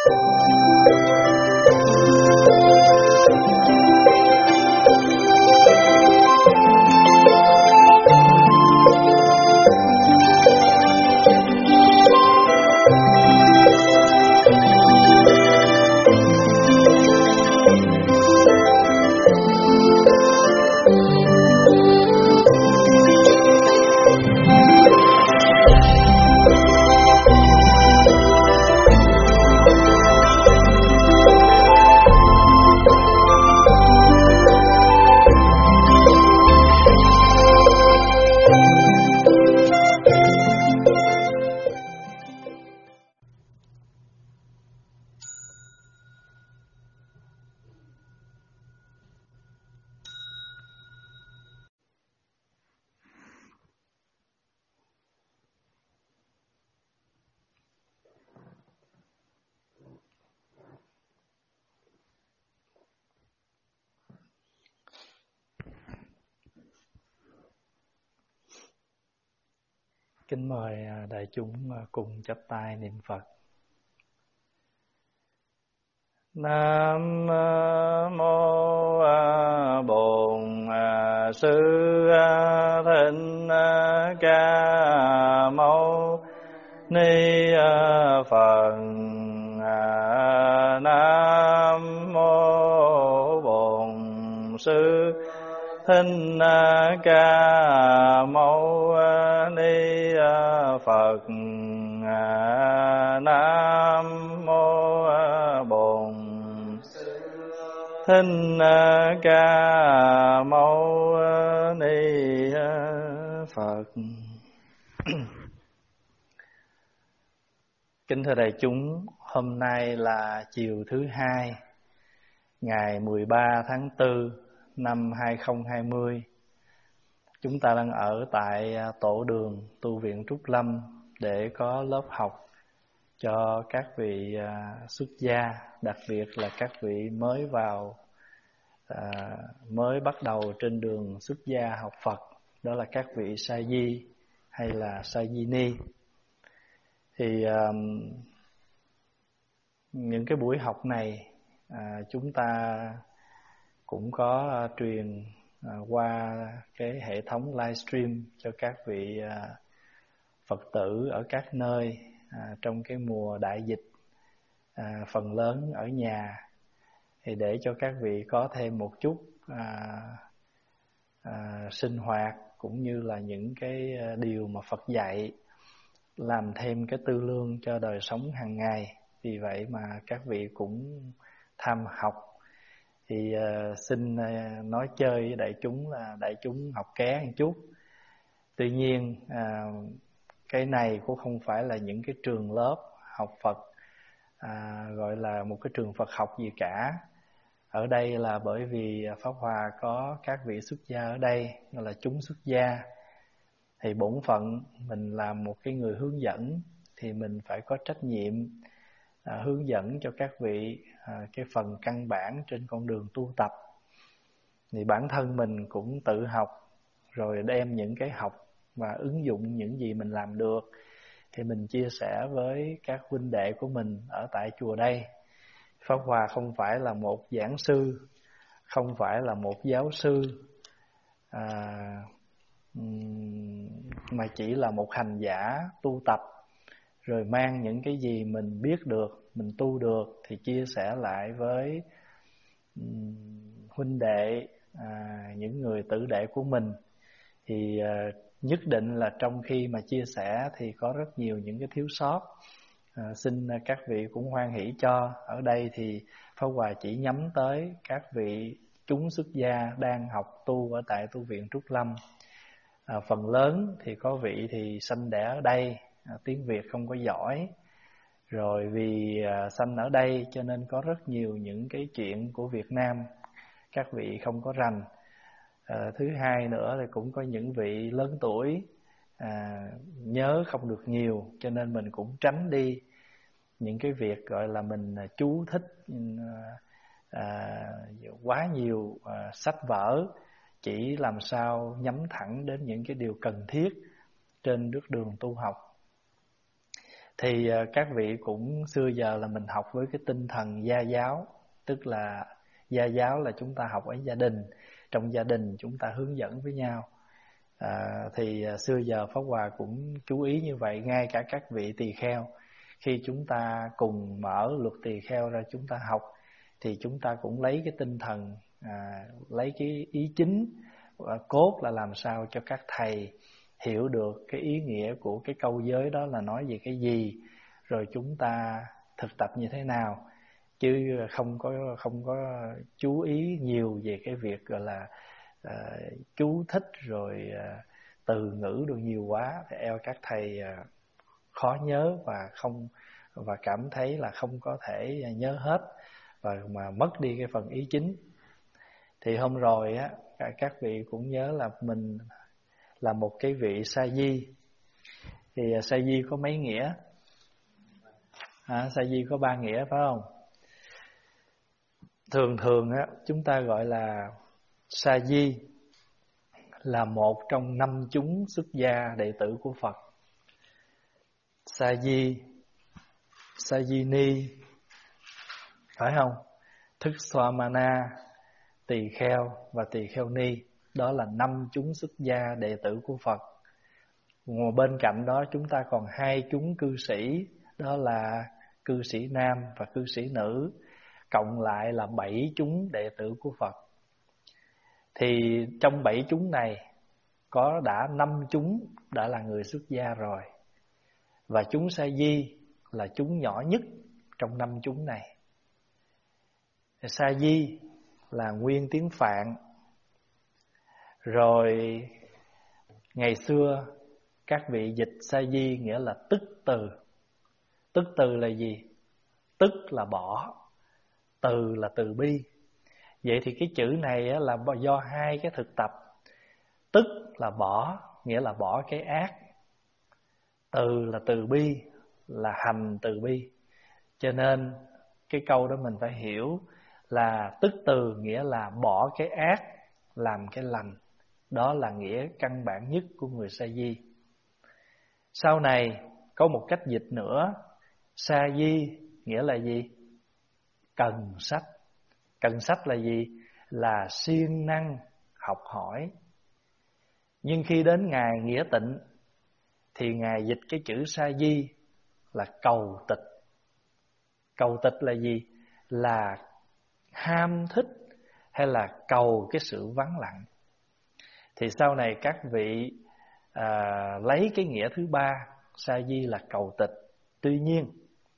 Kính mời đại chúng cùng chắp tay niệm Phật. Nam mô Bổn Sư Thích Ca Mâu Ni Phật. Nam mô Bổn Sư Thích Ca Mâu Ni Phật. Nam mô Bổn Thích Ca Mâu Ni Phật. Kính thưa đại chúng, hôm nay là chiều thứ hai, ngày 13 tháng 4 năm 2020. Chúng ta đang ở tại tổ đường tu viện Trúc Lâm để có lớp học cho các vị xuất gia, đặc biệt là các vị mới bắt đầu trên đường xuất gia học Phật, đó là các vị sa di hay là sa di ni. Thì những cái buổi học này chúng ta cũng có truyền qua cái hệ thống livestream cho các vị Phật tử ở các nơi trong cái mùa đại dịch, phần lớn ở nhà, thì để cho các vị có thêm một chút sinh hoạt cũng như là những cái điều mà Phật dạy, làm thêm cái tư lương cho đời sống hàng ngày. Vì vậy mà các vị cũng tham học. Thì xin nói chơi với đại chúng là đại chúng học ké một chút. Tuy nhiên cái này cũng không phải là những cái trường lớp học Phật gọi là một cái trường Phật học gì cả. Ở đây là bởi vì Pháp Hòa có các vị xuất gia ở đây, gọi là chúng xuất gia. Thì bổn phận mình là một cái người hướng dẫn thì mình phải có trách nhiệm hướng dẫn cho các vị cái phần căn bản trên con đường tu tập. Thì bản thân mình cũng tự học, rồi đem những cái học và ứng dụng những gì mình làm được thì mình chia sẻ với các huynh đệ của mình ở tại chùa đây. Pháp Hòa không phải là một giảng sư, không phải là một giáo sư, mà chỉ là một hành giả tu tập, rồi mang những cái gì mình biết được, mình tu được thì chia sẻ lại với huynh đệ, những người tử đệ của mình. Thì nhất định là trong khi mà chia sẻ thì có rất nhiều những cái thiếu sót, xin các vị cũng hoan hỷ cho. Ở đây thì Pháp Hòa chỉ nhắm tới các vị chúng xuất gia đang học tu ở tại tu viện Trúc Lâm. Phần lớn thì có vị thì sanh đẻ ở đây, tiếng Việt không có giỏi, rồi vì sanh ở đây cho nên có rất nhiều những cái chuyện của Việt Nam các vị không có rành. Thứ hai nữa là cũng có những vị lớn tuổi nhớ không được nhiều, cho nên mình cũng tránh đi những cái việc gọi là mình chú thích quá nhiều sách vở, chỉ làm sao nhắm thẳng đến những cái điều cần thiết trên bước đường tu học. Thì các vị cũng xưa giờ là mình học với cái tinh thần gia giáo, tức là gia giáo là chúng ta học ở gia đình, trong gia đình chúng ta hướng dẫn với nhau. Thì xưa giờ Pháp Hòa cũng chú ý như vậy. Ngay cả các vị tỳ kheo, khi chúng ta cùng mở luật tỳ kheo ra chúng ta học, thì chúng ta cũng lấy cái tinh thần, lấy cái ý chính cốt là làm sao cho các thầy hiểu được cái ý nghĩa của cái câu giới đó là nói về cái gì, rồi chúng ta thực tập như thế nào, chứ không có chú ý nhiều về cái việc gọi là chú thích rồi từ ngữ được nhiều quá, thì eo các thầy khó nhớ và cảm thấy là không có thể nhớ hết, và mà mất đi cái phần ý chính. Thì hôm rồi á, các vị cũng nhớ là mình là một cái vị sa di. Thì sa di có mấy nghĩa? Sa di có 3 nghĩa phải không? Thường á, chúng ta gọi là sa di là một trong 5 chúng xuất gia đệ tử của Phật. Sa di, sa di ni, phải không? Thức xoa mana, tỳ kheo và tỳ kheo ni. Đó là 5 chúng xuất gia đệ tử của Phật. Ngoài bên cạnh đó chúng ta còn 2 chúng cư sĩ, đó là cư sĩ nam và cư sĩ nữ, cộng lại là 7 chúng đệ tử của Phật. Thì trong 7 chúng này có đã 5 chúng đã là người xuất gia rồi, và chúng sa di là chúng nhỏ nhất trong 5 chúng này. Sa di là nguyên tiếng Phạn. Rồi ngày xưa các vị dịch sa di nghĩa là tức từ. Tức từ là gì? Tức là bỏ, từ là từ bi. Vậy thì cái chữ này là do 2 cái thực tập. Tức là bỏ, nghĩa là bỏ cái ác. Từ là từ bi, là hành từ bi. Cho nên cái câu đó mình phải hiểu là tức từ nghĩa là bỏ cái ác, làm cái lành. Đó là nghĩa căn bản nhất của người sa di. Sau này có một cách dịch nữa. Sa di nghĩa là gì? Cần sách. Cần sách là gì? Là siêng năng học hỏi. Nhưng khi đến Ngài Nghĩa Tịnh thì Ngài dịch cái chữ sa di là cầu tịch. Cầu tịch là gì? Là ham thích hay là cầu cái sự vắng lặng. Thì sau này các vị lấy cái nghĩa thứ 3, sa di là cầu tịch. Tuy nhiên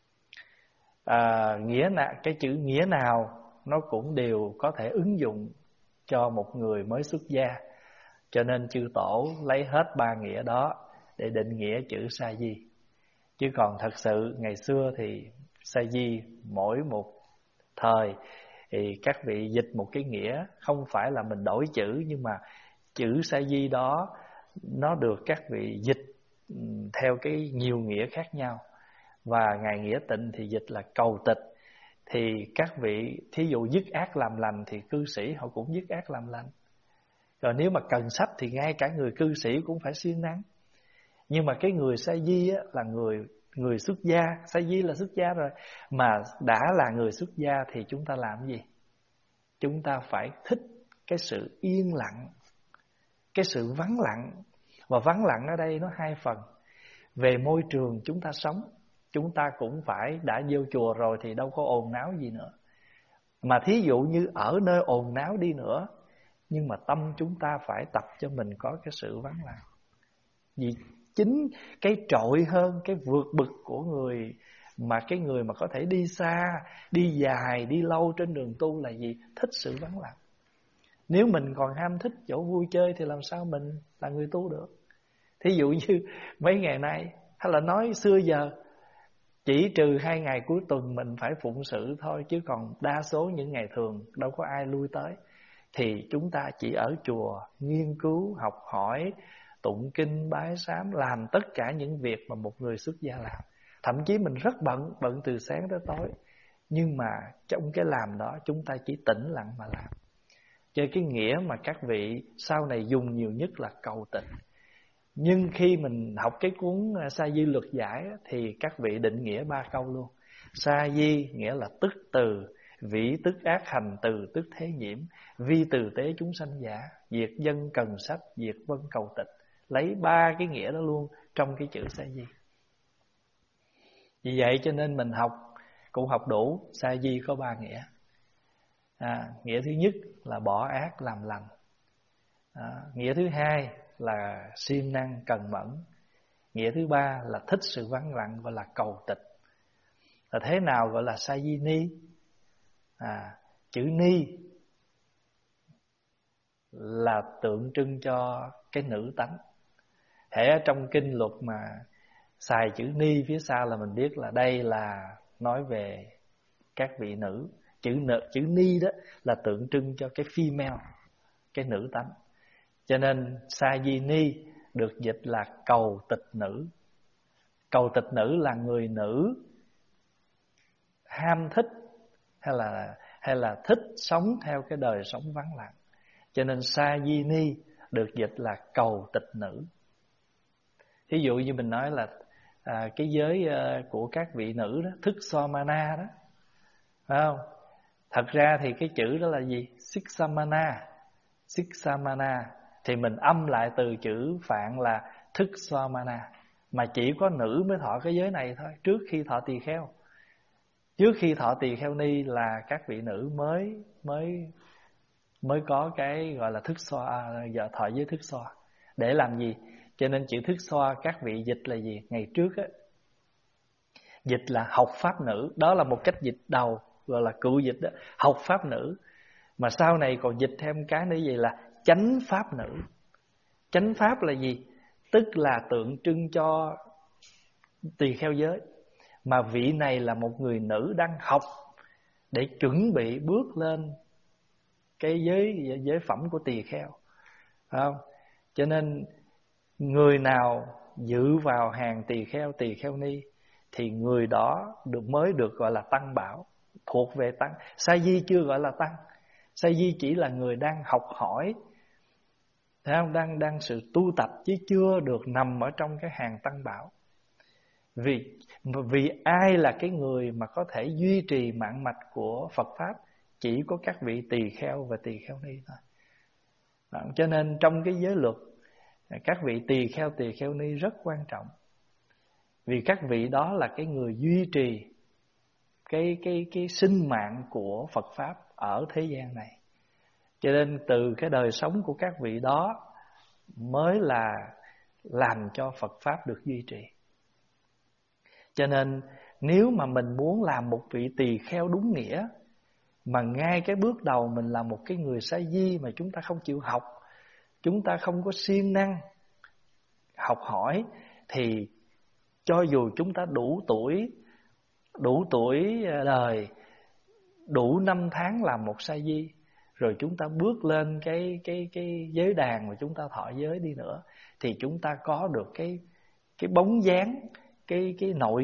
cái chữ nghĩa nào nó cũng đều có thể ứng dụng cho một người mới xuất gia. Cho nên chư tổ lấy hết 3 nghĩa đó để định nghĩa chữ sa di. Chứ còn thật sự ngày xưa thì sa di mỗi một thời thì các vị dịch một cái nghĩa, không phải là mình đổi chữ, nhưng mà chữ sa di đó nó được các vị dịch theo cái nhiều nghĩa khác nhau. Và Ngài Nghĩa Tịnh thì dịch là cầu tịch. Thì các vị thí dụ dứt ác làm lành thì cư sĩ họ cũng dứt ác làm lành. Rồi nếu mà cần sách thì ngay cả người cư sĩ cũng phải siêng năng. Nhưng mà cái người sa di á, là người xuất gia. Sa di là xuất gia rồi, mà đã là người xuất gia thì chúng ta làm gì? Chúng ta phải thích cái sự yên lặng, cái sự vắng lặng. Và vắng lặng ở đây nó 2 phần. Về môi trường chúng ta sống, chúng ta cũng phải đã vô chùa rồi thì đâu có ồn náo gì nữa. Mà thí dụ như ở nơi ồn náo đi nữa, nhưng mà tâm chúng ta phải tập cho mình có cái sự vắng lặng. Vì chính cái trội hơn, cái vượt bực của người, mà cái người mà có thể đi xa, đi dài, đi lâu trên đường tu là gì? Thích sự vắng lặng. Nếu mình còn ham thích chỗ vui chơi thì làm sao mình là người tu được? Thí dụ như mấy ngày nay, hay là nói xưa giờ, chỉ trừ 2 ngày cuối tuần mình phải phụng sự thôi, chứ còn đa số những ngày thường đâu có ai lui tới. Thì chúng ta chỉ ở chùa nghiên cứu, học hỏi, tụng kinh, bái sám, làm tất cả những việc mà một người xuất gia làm. Thậm chí mình rất bận từ sáng tới tối, nhưng mà trong cái làm đó chúng ta chỉ tĩnh lặng mà làm. Cho cái nghĩa mà các vị sau này dùng nhiều nhất là cầu tịch. Nhưng khi mình học cái cuốn Sa Di Luật Giải thì các vị định nghĩa 3 câu luôn. Sa di nghĩa là tức từ, vĩ tức ác hành, từ tức thế nhiễm, vi từ tế chúng sanh giả, diệt dân cần sách, diệt vân cầu tịch. Lấy 3 cái nghĩa đó luôn trong cái chữ sa di. Vì vậy cho nên mình học cũng học đủ. Sa di có 3 nghĩa. Nghĩa thứ nhất là bỏ ác làm lành. Nghĩa thứ hai là siêng năng cần mẫn. Nghĩa thứ ba là thích sự vắng lặng, gọi là cầu tịch. Là thế nào gọi là sa di ni? Chữ ni là tượng trưng cho cái nữ tánh. Hễ ở trong kinh luật mà xài chữ ni phía sau là mình biết là đây là nói về các vị nữ. Chữ ni đó là tượng trưng cho cái female, cái nữ tánh. Cho nên sa di ni được dịch là cầu tịch nữ. Cầu tịch nữ là người nữ ham thích hay là thích sống theo cái đời sống vắng lặng. Cho nên sa di ni được dịch là cầu tịch nữ. Thí dụ như mình nói là cái giới của các vị nữ đó, thức somana đó, phải không? Thật ra thì cái chữ đó là gì? Siksamana thì mình âm lại từ chữ Phạn là thức somana. Mà chỉ có nữ mới thọ cái giới này thôi, trước khi thọ tỳ kheo. Trước khi thọ tỳ kheo ni là các vị nữ mới có cái gọi là thức xoa, giờ thọ giới thức xoa. Để làm gì? Cho nên chữ thức xoa các vị dịch là gì? Ngày trước á, dịch là học pháp nữ. Đó là một cách dịch đầu, gọi là cựu dịch đó, học pháp nữ. Mà sau này còn dịch thêm cái nữa gì là chánh pháp nữ. Chánh pháp là gì? Tức là tượng trưng cho tỳ kheo giới. Mà vị này là một người nữ đang học để chuẩn bị bước lên cái giới phẩm của tỳ kheo, phải không? Cho nên người nào dự vào hàng tỳ kheo ni thì người đó mới được gọi là tăng bảo, thuộc về tăng. Sa di chưa gọi là tăng. Sa di chỉ là người đang học hỏi, thấy không? Đang sự tu tập chứ chưa được nằm ở trong cái hàng tăng bảo. Vì ai là cái người mà có thể duy trì mạng mạch của Phật Pháp? Chỉ có các vị tỳ kheo và tỳ kheo ni thôi. Cho nên trong cái giới luật, các vị tỳ kheo ni rất quan trọng. Vì các vị đó là cái người duy trì cái sinh mạng của Phật Pháp ở thế gian này. Cho nên từ cái đời sống của các vị đó mới là làm cho Phật Pháp được duy trì. Cho nên nếu mà mình muốn làm một vị tỳ kheo đúng nghĩa, mà ngay cái bước đầu mình là một cái người sa di mà chúng ta không chịu học, chúng ta không có siêng năng học hỏi, thì cho dù chúng ta đủ tuổi đời, đủ 5 tháng làm một sa di, rồi chúng ta bước lên cái giới đàn mà chúng ta thọ giới đi nữa, thì chúng ta có được cái bóng dáng, cái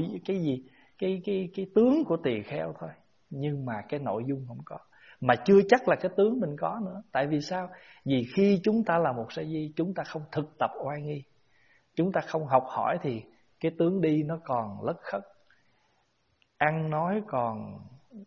tướng của tỳ kheo thôi, nhưng mà cái nội dung không có, mà chưa chắc là cái tướng mình có nữa. Tại vì sao? Vì khi chúng ta là một sa di, chúng ta không thực tập oai nghi, chúng ta không học hỏi, thì cái tướng đi nó còn lất khất, ăn nói còn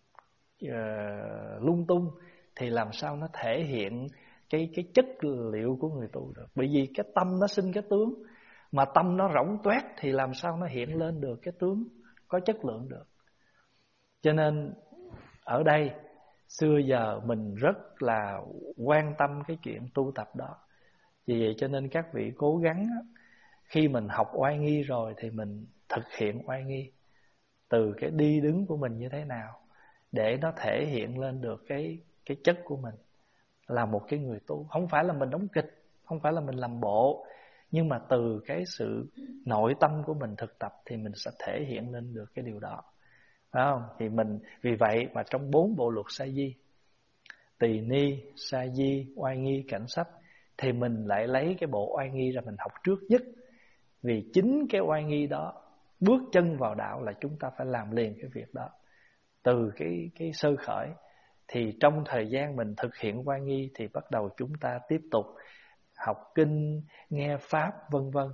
lung tung, thì làm sao nó thể hiện cái chất liệu của người tu được? Bởi vì cái tâm nó sinh cái tướng, mà tâm nó rỗng toét thì làm sao nó hiện lên được cái tướng có chất lượng được. Cho nên ở đây xưa giờ mình rất là quan tâm cái chuyện tu tập đó. Vì vậy cho nên các vị cố gắng khi mình học oai nghi rồi thì mình thực hiện oai nghi từ cái đi đứng của mình như thế nào, để nó thể hiện lên được cái chất của mình là một cái người tu. Không phải là mình đóng kịch, không phải là mình làm bộ, nhưng mà từ cái sự nội tâm của mình thực tập thì mình sẽ thể hiện lên được cái điều đó, phải không? Thì vì vậy mà trong 4 bộ luật sa di, tỳ ni, sa di, oai nghi, cảnh sách, thì mình lại lấy cái bộ oai nghi ra mình học trước nhất. Vì chính cái oai nghi đó, bước chân vào đạo là chúng ta phải làm liền cái việc đó. Từ cái sơ khởi, thì trong thời gian mình thực hiện oai nghi thì bắt đầu chúng ta tiếp tục học kinh, nghe pháp vân vân.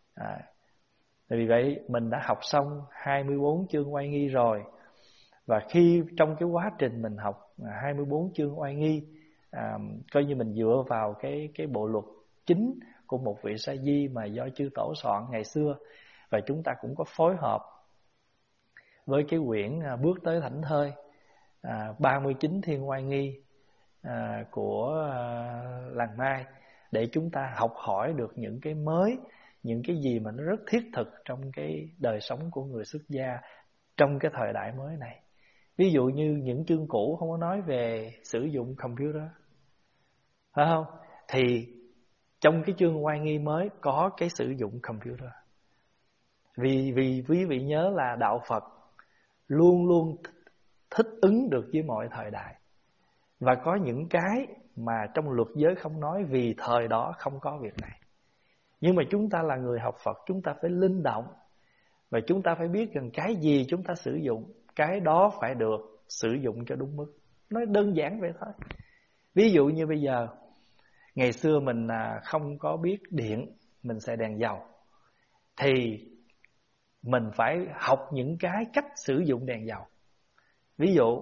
Vì vậy mình đã học xong 24 chương oai nghi rồi. Và khi trong cái quá trình mình học 24 chương oai nghi, coi như mình dựa vào cái bộ luật chính của một vị sa di mà do chư tổ soạn ngày xưa, và chúng ta cũng có phối hợp với cái quyển Bước tới thảnh thơi 39 thiên oai nghi của làng Mai, để chúng ta học hỏi được những cái mới, những cái gì mà nó rất thiết thực trong cái đời sống của người xuất gia trong cái thời đại mới này. Ví dụ như những chương cũ không có nói về sử dụng computer, phải không? Thì trong cái chương oai nghi mới có cái sử dụng computer. Vì quý vị nhớ là đạo Phật luôn luôn thích ứng được với mọi thời đại. Và có những cái mà trong luật giới không nói vì thời đó không có việc này. Nhưng mà chúng ta là người học Phật, chúng ta phải linh động. Và chúng ta phải biết rằng cái gì chúng ta sử dụng, cái đó phải được sử dụng cho đúng mức. Nói đơn giản vậy thôi. Ví dụ như bây giờ, ngày xưa mình không có biết điện, mình xài đèn dầu, thì mình phải học những cái cách sử dụng đèn dầu. Ví dụ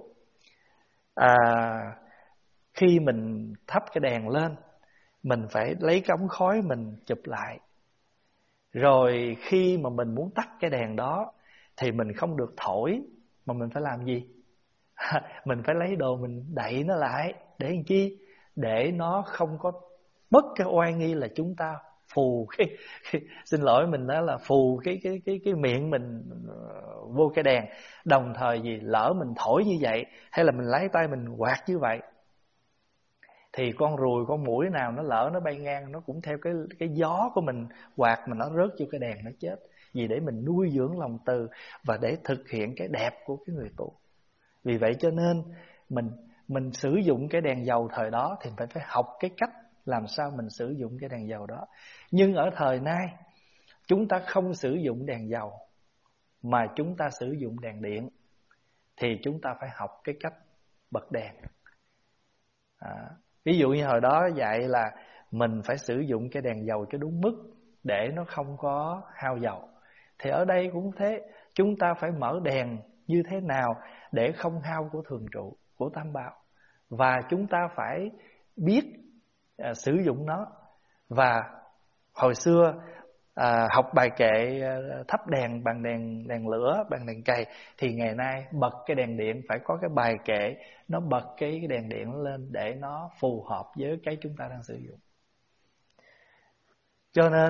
khi mình thắp cái đèn lên, mình phải lấy cái ống khói mình chụp lại. Rồi khi mà mình muốn tắt cái đèn đó thì mình không được thổi, mà mình phải làm gì? Mình phải lấy đồ mình đậy nó lại. Để làm chi? Để nó không có mất cái oai nghi là chúng ta phù xin lỗi mình đó là phù cái miệng mình vô cái đèn. Đồng thời gì, lỡ mình thổi như vậy hay là mình lấy tay mình quạt như vậy, thì con ruồi con muỗi nào nó lỡ nó bay ngang, nó cũng theo cái gió của mình quạt mà nó rớt vô cái đèn nó chết. Vì để mình nuôi dưỡng lòng từ và để thực hiện cái đẹp của cái người tu. Vì vậy cho nên mình sử dụng cái đèn dầu thời đó thì phải học cái cách làm sao mình sử dụng cái đèn dầu đó. Nhưng ở thời nay chúng ta không sử dụng đèn dầu mà chúng ta sử dụng đèn điện, thì chúng ta phải học cái cách bật đèn. Ví dụ như hồi đó dạy là mình phải sử dụng cái đèn dầu cho đúng mức để nó không có hao dầu, thì ở đây cũng thế. Chúng ta phải mở đèn như thế nào để không hao của thường trụ, của tam bảo. Và chúng ta phải biết sử dụng nó. Và hồi xưa học bài kệ thắp đèn bằng đèn lửa, bằng đèn cầy, thì ngày nay bật cái đèn điện phải có cái bài kệ nó bật cái đèn điện lên để nó phù hợp với cái chúng ta đang sử dụng. Cho nên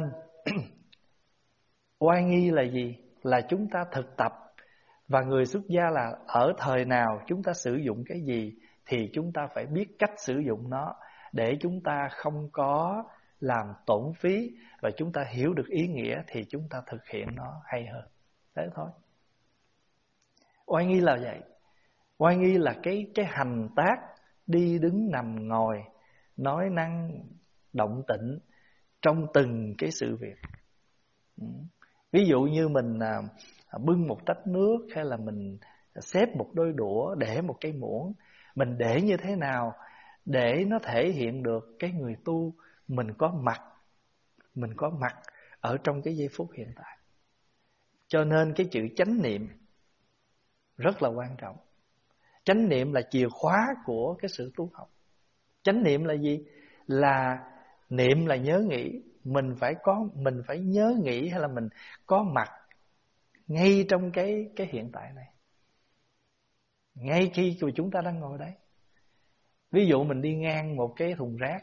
oai nghi là gì? Là chúng ta thực tập. Và người xuất gia là ở thời nào chúng ta sử dụng cái gì thì chúng ta phải biết cách sử dụng nó, để chúng ta không có làm tổn phí, và chúng ta hiểu được ý nghĩa thì chúng ta thực hiện nó hay hơn. Thế thôi. Oai nghi là vậy. Oai nghi là cái hành tác đi đứng nằm ngồi, nói năng động tĩnh trong từng cái sự việc. Ví dụ như mình bưng một tách nước, hay là mình xếp một đôi đũa, để một cái muỗng, mình để như thế nào để nó thể hiện được cái người tu mình có mặt ở trong cái giây phút hiện tại. Cho nên cái chữ chánh niệm rất là quan trọng. Chánh niệm là chìa khóa của cái sự tu học. Chánh niệm là gì? Là niệm là nhớ nghĩ. Mình phải nhớ nghĩ, hay là mình có mặt ngay trong cái hiện tại này, ngay khi chúng ta đang ngồi đấy. Ví dụ mình đi ngang một cái thùng rác,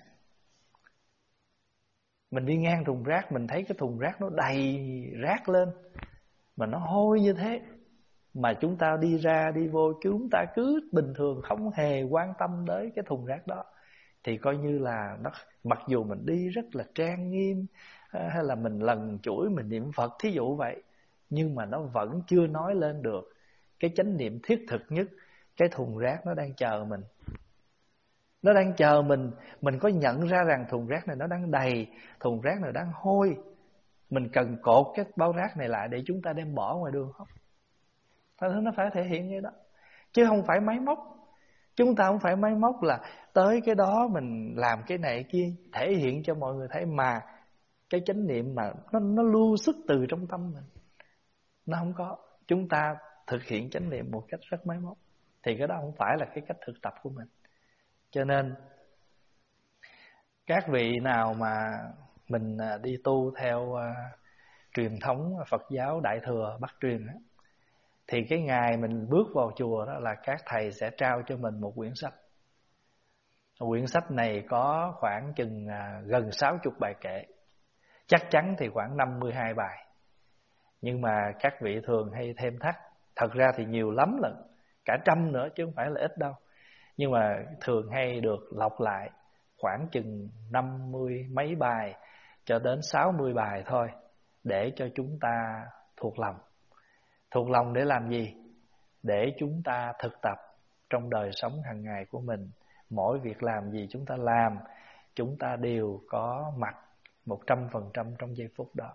mình đi ngang thùng rác, mình thấy cái thùng rác nó đầy rác lên, mà nó hôi như thế, mà chúng ta đi ra đi vô, chúng ta cứ bình thường không hề quan tâm tới cái thùng rác đó, thì coi như là nó, mặc dù mình đi rất là trang nghiêm, hay là mình lần chuỗi mình niệm Phật thí dụ vậy, nhưng mà nó vẫn chưa nói lên được cái chánh niệm thiết thực nhất. Cái thùng rác nó đang chờ mình, nó đang chờ mình có nhận ra rằng thùng rác này nó đang đầy, thùng rác này đang hôi, mình cần cột cái bao rác này lại để chúng ta đem bỏ ngoài đường không? Nó phải thể hiện như đó, chứ không phải máy móc. Chúng ta không phải máy móc là tới cái đó mình làm cái này kia thể hiện cho mọi người thấy, mà cái chánh niệm mà nó lưu xuất từ trong tâm mình. Nó không có. Chúng ta thực hiện chánh niệm một cách rất máy móc, thì cái đó không phải là cái cách thực tập của mình. Cho nên các vị nào mà mình đi tu theo truyền thống Phật giáo Đại Thừa Bắc truyền á, thì cái ngày mình bước vào chùa đó là các thầy sẽ trao cho mình một quyển sách. Quyển sách này có khoảng chừng gần 60 bài kệ. Chắc chắn thì khoảng 52 bài. Nhưng mà các vị thường hay thêm thắt. Thật ra thì nhiều lắm lận, cả 100 nữa chứ không phải là ít đâu. Nhưng mà thường hay được lọc lại khoảng chừng 50 mấy bài cho đến 60 bài thôi, để cho chúng ta thuộc lòng. Thuộc lòng để làm gì? Để chúng ta thực tập trong đời sống hàng ngày của mình. Mỗi việc làm gì chúng ta làm, chúng ta đều có mặt 100% trong giây phút đó.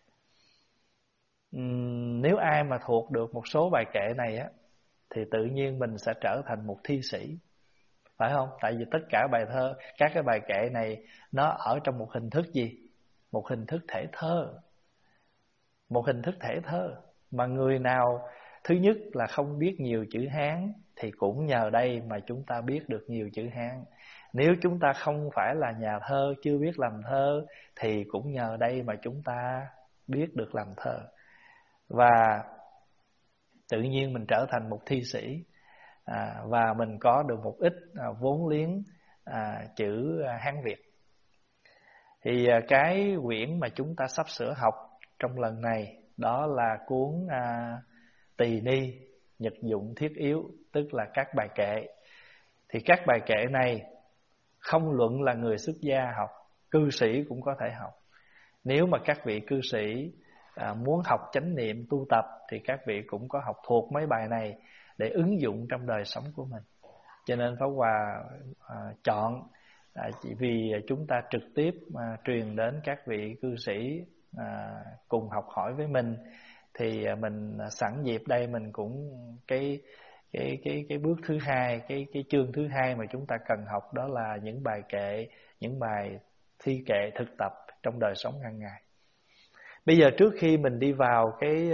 Nếu ai mà thuộc được một số bài kệ này á, thì tự nhiên mình sẽ trở thành một thi sĩ, phải không? Tại vì tất cả bài thơ, các cái bài kệ này nó ở trong một hình thức gì? Một hình thức thể thơ. Một hình thức thể thơ. Mà người nào thứ nhất là không biết nhiều chữ Hán, thì cũng nhờ đây mà chúng ta biết được nhiều chữ Hán. Nếu chúng ta không phải là nhà thơ, chưa biết làm thơ, thì cũng nhờ đây mà chúng ta biết được làm thơ. Và tự nhiên mình trở thành một thi sĩ, và mình có được một ít vốn liếng chữ Hán Việt. Thì cái quyển mà chúng ta sắp sửa học trong lần này đó là cuốn Tỳ Ni Nhật Dụng Thiết Yếu, tức là các bài kệ. Thì các bài kệ này không luận là người xuất gia học, cư sĩ cũng có thể học. Nếu mà các vị cư sĩ muốn học chánh niệm tu tập thì các vị cũng có học thuộc mấy bài này để ứng dụng trong đời sống của mình. Cho nên Pháp Hòa chọn, vì chúng ta trực tiếp truyền đến các vị cư sĩ cùng học hỏi với mình, thì mình sẵn dịp đây mình cũng cái bước thứ hai, cái chương thứ hai mà chúng ta cần học đó là những bài kệ, những bài thi kệ thực tập trong đời sống hàng ngày. Bây giờ trước khi mình đi vào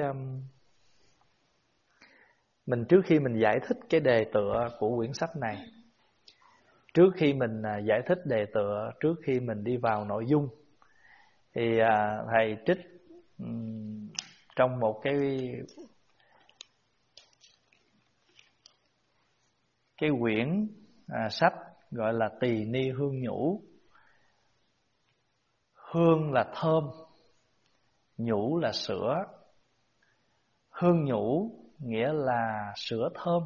trước khi mình giải thích cái đề tựa của quyển sách này, trước khi mình giải thích đề tựa, trước khi mình đi vào nội dung, thì thầy trích trong một cái quyển sách gọi là Tỳ Ni Hương Nhũ. Hương là thơm, nhũ là sữa. Hương nhũ nghĩa là sữa thơm.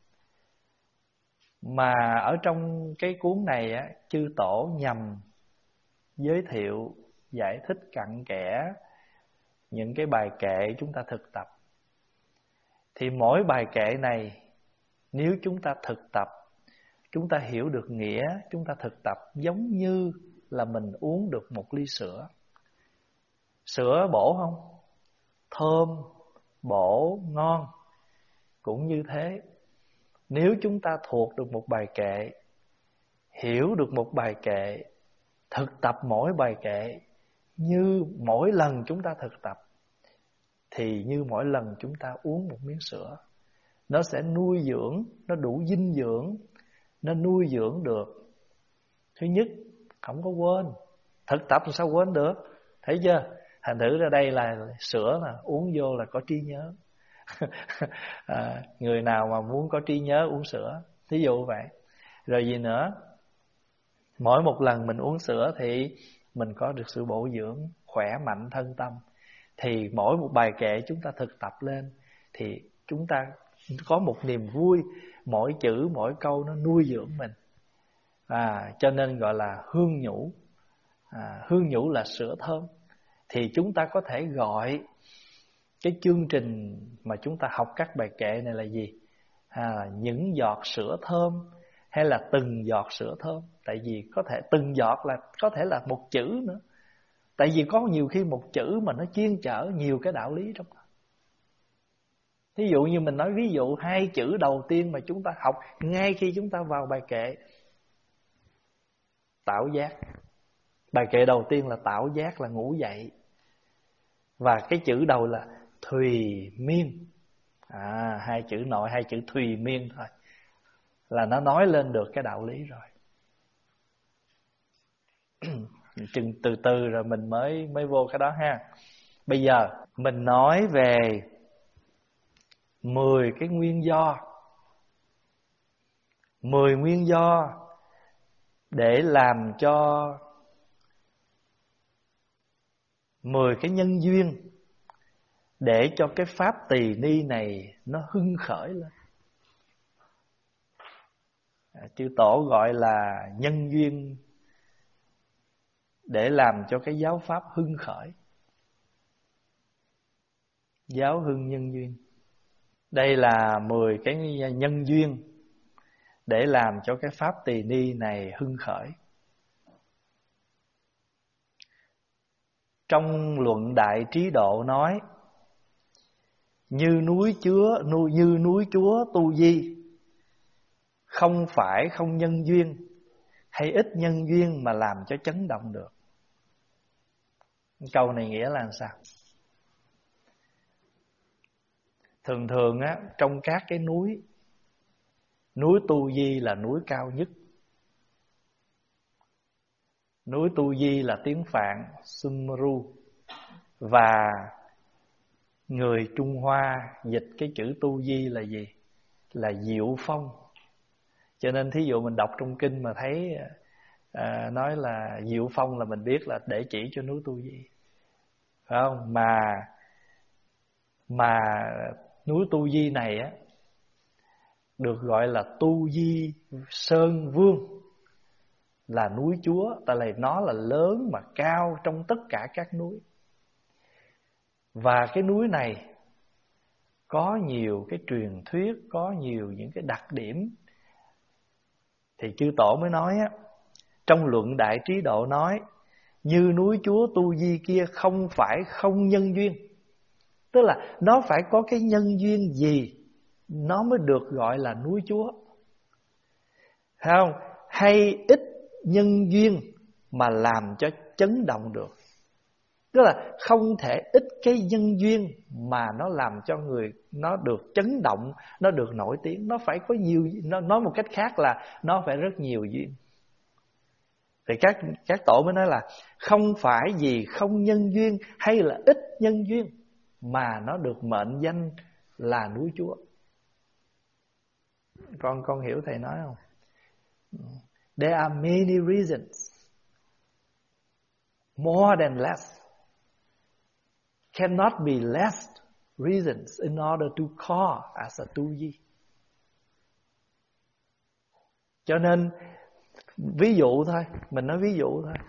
Mà ở trong cái cuốn này á, chư tổ nhằm giới thiệu, giải thích cặn kẽ những cái bài kệ chúng ta thực tập. Thì mỗi bài kệ này nếu chúng ta thực tập, chúng ta hiểu được nghĩa, chúng ta thực tập giống như là mình uống được một ly sữa. Sữa bổ không? Thơm, bổ, ngon. Cũng như thế, nếu chúng ta thuộc được một bài kệ, hiểu được một bài kệ, thực tập mỗi bài kệ, như mỗi lần chúng ta thực tập, thì như mỗi lần chúng ta uống một miếng sữa. Nó sẽ nuôi dưỡng, nó đủ dinh dưỡng, nó nuôi dưỡng được. Thứ nhất, không có quên. Thực tập thì sao quên được? Thấy chưa? Thành thử ra đây là sữa mà uống vô là có trí nhớ. Người nào mà muốn có trí nhớ uống sữa, thí dụ vậy. Rồi gì nữa? Mỗi một lần mình uống sữa thì mình có được sự bổ dưỡng, khỏe mạnh thân tâm. Thì mỗi một bài kệ chúng ta thực tập lên thì chúng ta có một niềm vui. Mỗi chữ, mỗi câu nó nuôi dưỡng mình. Cho nên gọi là hương nhũ. Hương nhũ là sữa thơm. Thì chúng ta có thể gọi cái chương trình mà chúng ta học các bài kệ này là gì? Những giọt sữa thơm, hay là từng giọt sữa thơm. Tại vì có thể từng giọt là có thể là một chữ nữa. Tại vì có nhiều khi một chữ mà nó chuyên chở nhiều cái đạo lý trong đó. Ví dụ như mình nói ví dụ 2 chữ đầu tiên mà chúng ta học ngay khi chúng ta vào bài kệ. Tảo giác. Bài kệ đầu tiên là tảo giác, là ngủ dậy. Và cái chữ đầu là thùy miên. 2 chữ nội, 2 chữ thùy miên thôi là nó nói lên được cái đạo lý rồi. Chừng từ từ rồi mình mới vô cái đó ha. Bây giờ mình nói về 10 cái nguyên do. 10 nguyên do để làm cho 10 cái nhân duyên để cho cái pháp tỳ ni này nó hưng khởi lên. Chư Tổ gọi là nhân duyên để làm cho cái giáo pháp hưng khởi. Giáo hưng nhân duyên. Đây là 10 cái nhân duyên để làm cho cái pháp tỳ ni này hưng khởi. Trong luận Đại Trí Độ nói: như núi chúa tu di, không phải không nhân duyên hay ít nhân duyên mà làm cho chấn động được. Câu này nghĩa là sao? Thường thường á, trong các cái núi Tu Di là núi cao nhất. Núi Tu Di là tiếng Phạn Sumru, và người Trung Hoa dịch cái chữ Tu Di là gì? Là diệu phong. Cho nên thí dụ mình đọc trong kinh mà thấy nói là diệu phong là mình biết là để chỉ cho núi Tu Di, phải không? Mà núi Tu Di này á được gọi là Tu Di Sơn Vương, là núi chúa, tại vì nó là lớn mà cao trong tất cả các núi. Và cái núi này có nhiều cái truyền thuyết, có nhiều những cái đặc điểm. Thì chư Tổ mới nói á, trong luận Đại Trí Độ nói: như núi chúa Tu Di kia không phải không nhân duyên. Tức là nó phải có cái nhân duyên gì nó mới được gọi là núi chúa, thấy không? Hay ít nhân duyên mà làm cho chấn động được. Tức là không thể ít cái nhân duyên mà nó làm cho người nó được chấn động, nó được nổi tiếng. Nó phải có nhiều, nói một cách khác là nó phải rất nhiều duyên. Thì các tổ mới nói là không phải vì không nhân duyên hay là ít nhân duyên mà nó được mệnh danh là núi chúa. Con hiểu thầy nói không? There are many reasons, more than less. Cannot be less reasons in order to call as a Tu Di. Cho nên ví dụ thôi, mình nói ví dụ thôi.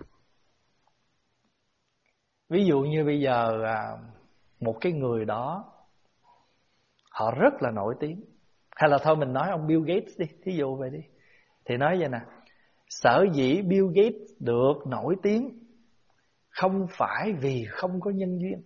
Ví dụ như bây giờ một cái người đó họ rất là nổi tiếng, hay là thôi mình nói ông Bill Gates đi, thí dụ vậy đi. Thì nói vậy nè, sở dĩ Bill Gates được nổi tiếng không phải vì không có nhân duyên,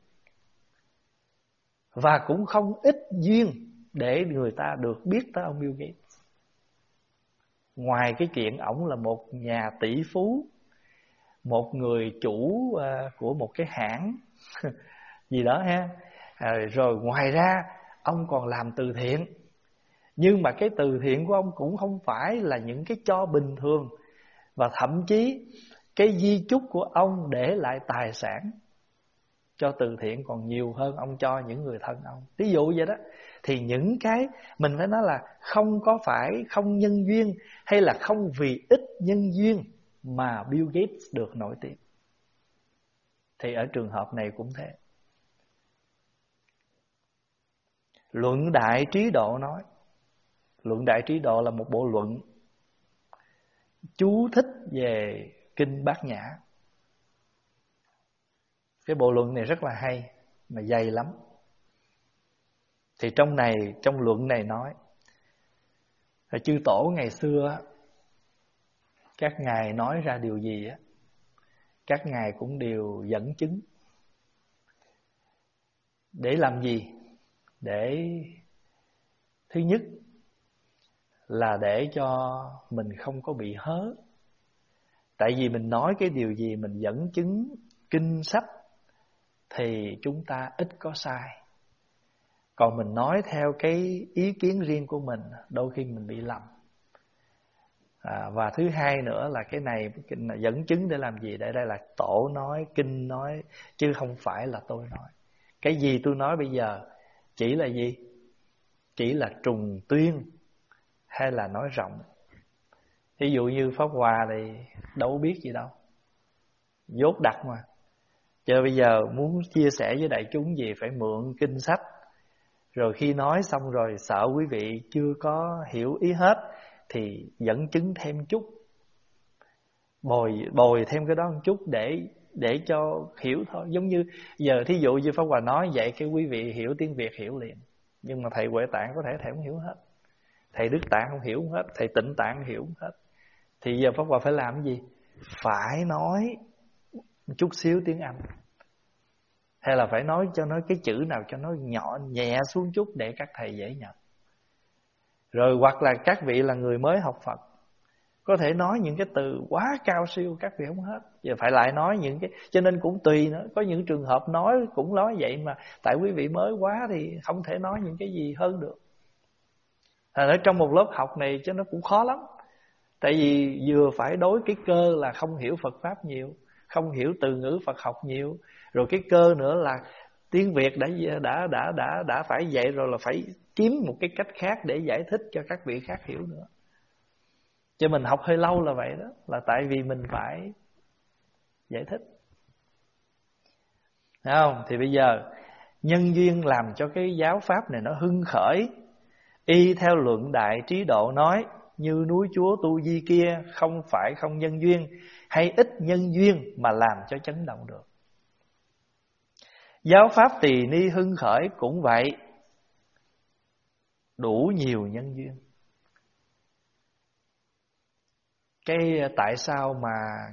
và cũng không ít duyên để người ta được biết tới ông Bill Gates. Ngoài cái chuyện ổng là một nhà tỷ phú, một người chủ của một cái hãng gì đó ha, rồi ngoài ra ông còn làm từ thiện. Nhưng mà cái từ thiện của ông cũng không phải là những cái cho bình thường, và thậm chí cái di chúc của ông để lại tài sản cho từ thiện còn nhiều hơn ông cho những người thân ông. Ví dụ vậy đó. Thì những cái mình phải nói là không có phải không nhân duyên hay là không vì ít nhân duyên mà Bill Gates được nổi tiếng. Thì ở trường hợp này cũng thế. Luận Đại Trí Độ nói, Luận Đại Trí Độ là một bộ luận chú thích về kinh Bát Nhã. Cái bộ luận này rất là hay mà dày lắm. Thì trong luận này nói là chư tổ ngày xưa các ngài nói ra điều gì á, các ngài cũng đều dẫn chứng. Để làm gì? Để Thứ nhất là để cho mình không có bị hớ. Tại vì mình nói cái điều gì mình dẫn chứng kinh sách thì chúng ta ít có sai. Còn mình nói theo cái ý kiến riêng của mình, đôi khi mình bị lầm. Và thứ hai nữa là cái này dẫn chứng để làm gì? Để đây là tổ nói, kinh nói, chứ không phải là tôi nói. Cái gì tôi nói bây giờ chỉ là gì? Chỉ là trùng tuyên hay là nói rộng. Ví dụ như Pháp Hòa thì đâu biết gì đâu, dốt đặt mà. Chứ bây giờ muốn chia sẻ với đại chúng gì phải mượn kinh sách. Rồi khi nói xong rồi sợ quý vị chưa có hiểu ý hết thì dẫn chứng thêm chút, bồi thêm cái đó một chút để cho hiểu thôi. Giống như giờ thí dụ như Pháp Hòa nói vậy, cái quý vị hiểu tiếng Việt hiểu liền, nhưng mà thầy Huệ Tạng có thể thầy không hiểu hết, thầy Đức Tạng không hiểu hết, thầy Tịnh Tạng không hiểu hết. Thì giờ Pháp Hòa phải làm cái gì? Phải nói một chút xíu tiếng Anh, hay là phải nói cho nó cái chữ nào cho nó nhỏ nhẹ xuống chút để các thầy dễ nhận. Rồi hoặc là các vị là người mới học Phật, có thể nói những cái từ quá cao siêu các vị không hết, giờ phải lại nói những cái, cho nên cũng tùy nữa. Có những trường hợp nói cũng nói vậy mà tại quý vị mới quá thì không thể nói những cái gì hơn được. Ở trong một lớp học này chứ nó cũng khó lắm. Tại vì vừa phải đối cái cơ là không hiểu Phật Pháp nhiều, không hiểu từ ngữ Phật học nhiều. Rồi cái cơ nữa là tiếng Việt đã phải dạy rồi, là phải kiếm một cái cách khác để giải thích cho các vị khác hiểu nữa. Cho mình học hơi lâu là vậy đó, là tại vì mình phải giải thích. Thấy không? Thì bây giờ nhân duyên làm cho cái giáo pháp này nó hưng khởi. Y theo luận Đại Trí Độ nói, như núi Chúa Tu Di kia không phải không nhân duyên, hay ít nhân duyên mà làm cho chấn động được. Giáo pháp Tỳ Ni hưng khởi cũng vậy, đủ nhiều nhân duyên. Cái tại sao mà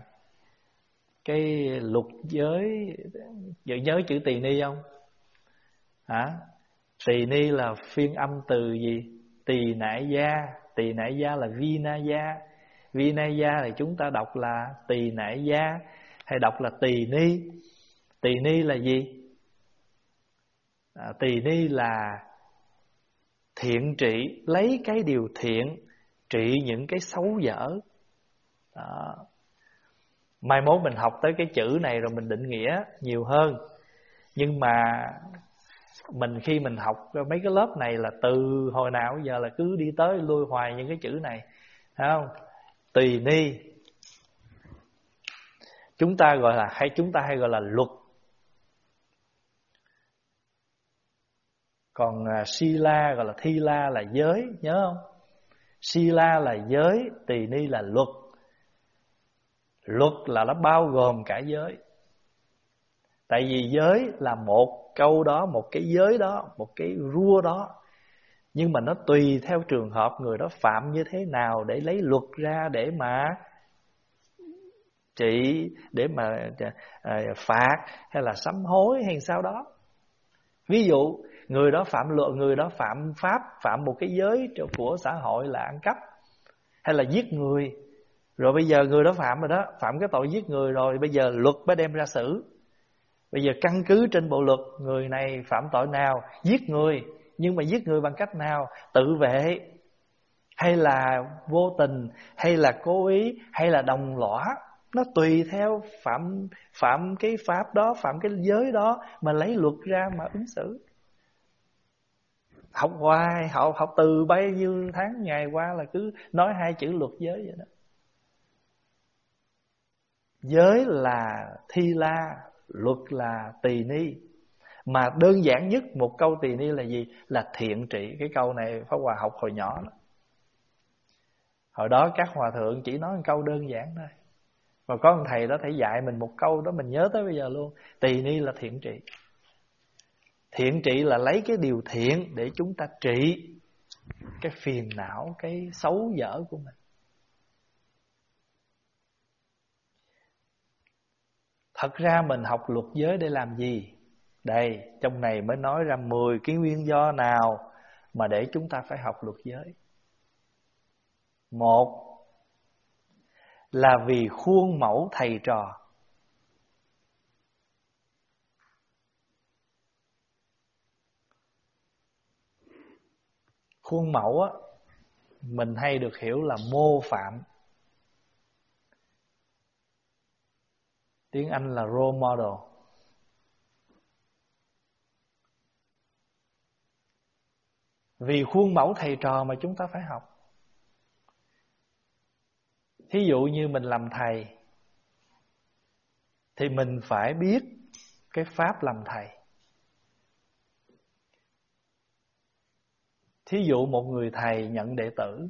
cái luật giới, nhớ chữ Tỳ Ni không? Hả? Tỳ Ni là phiên âm từ gì? Tỳ nại gia. Tỳ nại gia là Vinaya. Vinaya thì chúng ta đọc là tỳ nại gia, hay đọc là tỳ ni. Tỳ ni là gì? Tỳ ni là thiện trị, lấy cái điều thiện trị những cái xấu dở. Đó. Mai mốt mình học tới cái chữ này rồi mình định nghĩa nhiều hơn. Nhưng mà khi mình học mấy cái lớp này là từ hồi nào giờ là cứ đi tới lui hoài những cái chữ này, thấy không? Tỳ ni chúng ta gọi là, chúng ta hay gọi là luật. Còn Sila gọi là Thi La là giới, nhớ không? Sila là giới, Tỳ ni là luật. Luật là nó bao gồm cả giới. Tại vì giới là một câu đó, một cái giới đó, một cái rua đó. Nhưng mà nó tùy theo trường hợp người đó phạm như thế nào để lấy luật ra để mà trị, để mà phạt hay là sám hối hay sao đó. Ví dụ người đó phạm luật, người đó phạm pháp, phạm một cái giới của xã hội là ăn cắp hay là giết người. Rồi bây giờ người đó phạm rồi đó, phạm cái tội giết người rồi, bây giờ luật mới đem ra xử. Bây giờ căn cứ trên bộ luật, người này phạm tội nào, giết người, nhưng mà giết người bằng cách nào? Tự vệ, hay là vô tình, hay là cố ý, hay là đồng lõa. Nó tùy theo phạm cái pháp đó, phạm cái giới đó mà lấy luật ra mà ứng xử. Học hoài, học từ bao nhiêu tháng ngày qua là cứ nói hai chữ luật giới vậy đó. Giới là Thi La, luật là Tỳ Ni. Mà đơn giản nhất một câu Tỳ Ni là gì? Là thiện trị. Cái câu này Pháp Hòa học hồi nhỏ đó. Hồi đó các hòa thượng chỉ nói một câu đơn giản thôi, và có một thầy đó thầy dạy mình một câu đó mình nhớ tới bây giờ luôn. Tỳ ni là thiện trị. Thiện trị là lấy cái điều thiện để chúng ta trị cái phiền não, cái xấu dở của mình. Thật ra mình học luật giới để làm gì? Đây, trong này mới nói ra 10 cái nguyên do nào mà để chúng ta phải học luật giới? Một là vì khuôn mẫu thầy trò. Khuôn mẫu á, mình hay được hiểu là mô phạm. Tiếng Anh là role model. Vì khuôn mẫu thầy trò mà chúng ta phải học. Thí dụ như mình làm thầy thì mình phải biết cái pháp làm thầy. Thí dụ một người thầy nhận đệ tử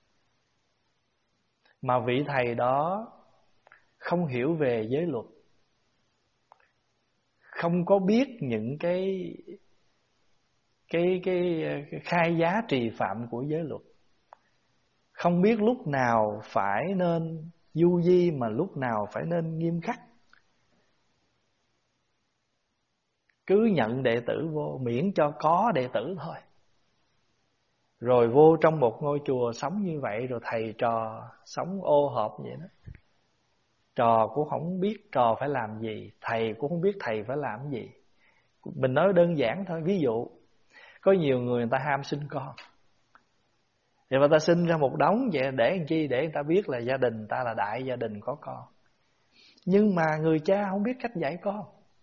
mà vị thầy đó không hiểu về giới luật, không có biết những cái khai giá trì phạm của giới luật, không biết lúc nào phải nên du di mà lúc nào phải nên nghiêm khắc, cứ nhận đệ tử vô miễn cho có đệ tử thôi. Rồi vô trong một ngôi chùa sống như vậy, rồi thầy trò sống ô hợp vậy đó. Trò cũng không biết trò phải làm gì, thầy cũng không biết thầy phải làm gì. Mình nói đơn giản thôi, ví dụ có nhiều người ta ham sinh con, thì người ta sinh ra một đống vậy để làm chi? Để người ta biết là gia đình ta là đại gia đình có con. Nhưng mà người cha không biết cách dạy con.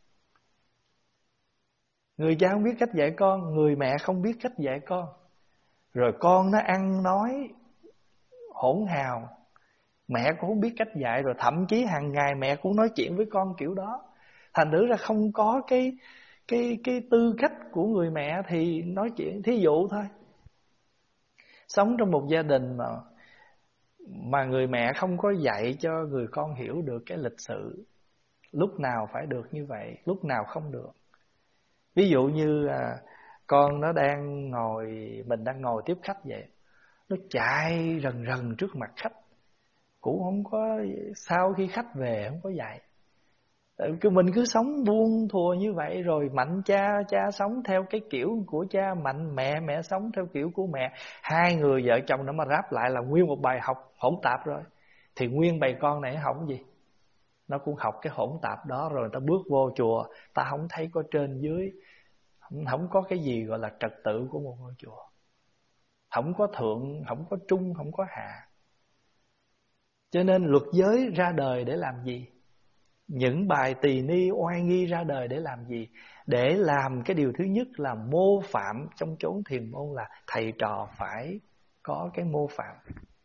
Người cha không biết cách dạy con, người mẹ không biết cách dạy con. Rồi con nó ăn nói hỗn hào, mẹ cũng không biết cách dạy. Rồi thậm chí hàng ngày mẹ cũng nói chuyện với con kiểu đó. Thành thử ra không có cái tư cách của người mẹ thì nói chuyện. Thí dụ thôi, sống trong một gia đình mà người mẹ không có dạy cho người con hiểu được cái lịch sự, lúc nào phải được như vậy, lúc nào không được. Ví dụ như con nó đang ngồi, mình đang ngồi tiếp khách vậy, nó chạy rần rần trước mặt khách, cũng không có, sau khi khách về không có dạy. Mình cứ sống buông thùa như vậy. Rồi mạnh cha, cha sống theo cái kiểu của cha, mạnh mẹ, mẹ sống theo kiểu của mẹ. Hai người vợ chồng nó mà ráp lại là nguyên một bài học hỗn tạp rồi. Thì nguyên bầy con này học gì? Nó cũng học cái hỗn tạp đó. Rồi ta bước vô chùa, ta không thấy có trên dưới, không có cái gì gọi là trật tự của một ngôi chùa. Không có thượng, không có trung, không có hạ. Cho nên luật giới ra đời để làm gì? Những bài tỳ ni oai nghi ra đời để làm gì? Để làm cái điều thứ nhất là mô phạm. Trong chốn thiền môn là thầy trò phải có cái mô phạm.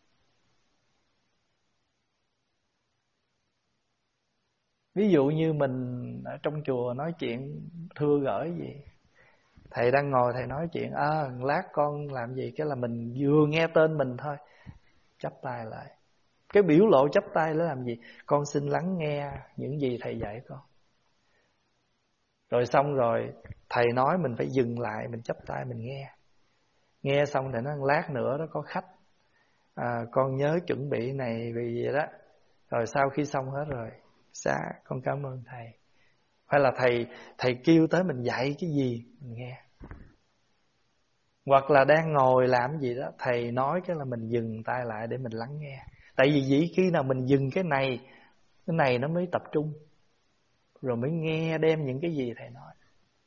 Ví dụ như mình ở trong chùa nói chuyện thưa gửi gì, thầy đang ngồi thầy nói chuyện, lát con làm gì, cái là mình vừa nghe tên mình thôi, chắp tay lại. Cái biểu lộ chắp tay để làm gì? Con xin lắng nghe những gì thầy dạy con. Rồi xong rồi thầy nói mình phải dừng lại, mình chắp tay mình nghe. Nghe xong thì nó lát nữa đó có khách, con nhớ chuẩn bị này vì vậy đó. Rồi sau khi xong hết rồi, con cảm ơn thầy. Hay là thầy kêu tới mình dạy cái gì mình nghe. Hoặc là đang ngồi làm gì đó, thầy nói cái là mình dừng tay lại để mình lắng nghe. Tại vì chỉ khi nào mình dừng cái này nó mới tập trung, rồi mới nghe đem những cái gì thầy nói.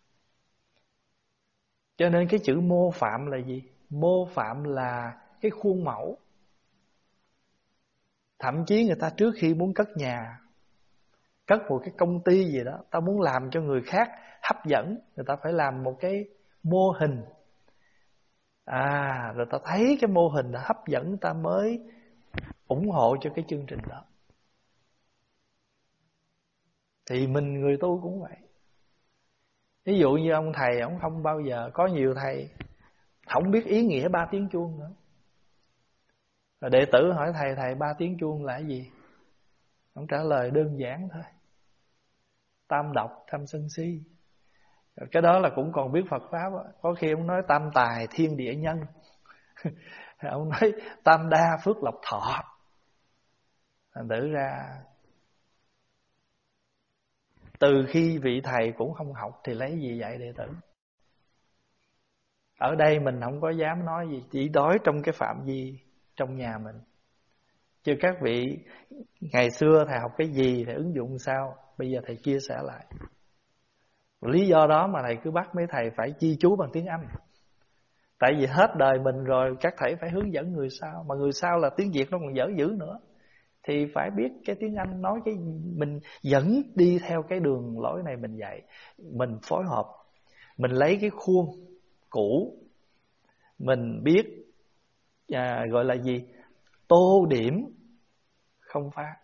Cho nên cái chữ mô phạm là gì? Mô phạm là cái khuôn mẫu. Thậm chí người ta trước khi muốn cất nhà, cất một cái công ty gì đó, ta muốn làm cho người khác hấp dẫn, người ta phải làm một cái mô hình. Rồi ta thấy cái mô hình đã hấp dẫn, ta mới ủng hộ cho cái chương trình đó. Thì mình người tu cũng vậy. Ví dụ như ông thầy, ông không bao giờ, có nhiều thầy không biết ý nghĩa 3 tiếng chuông nữa. Rồi đệ tử hỏi thầy 3 tiếng chuông là cái gì? Ông trả lời đơn giản thôi: tam độc, tham sân si. Rồi cái đó là cũng còn biết Phật Pháp đó. Có khi ông nói tam tài, thiên địa nhân. Ông nói tam đa, phước lộc thọ. Thành thử ra từ khi vị thầy cũng không học thì lấy gì dạy đệ tử? Ở đây mình không có dám nói gì, chỉ nói trong cái phạm vi trong nhà mình. Chứ các vị ngày xưa thầy học cái gì, thầy ứng dụng sao, bây giờ thầy chia sẻ lại. Lý do đó mà thầy cứ bắt mấy thầy phải chi chú bằng tiếng Anh. Tại vì hết đời mình rồi, các thầy phải hướng dẫn người sau. Mà người sau là tiếng Việt nó còn dở dữ nữa, thì phải biết cái tiếng Anh, nói cái mình dẫn đi theo cái đường lối này mình dạy. Mình phối hợp, mình lấy cái khuôn cũ, mình biết gọi là gì, tô điểm không phá.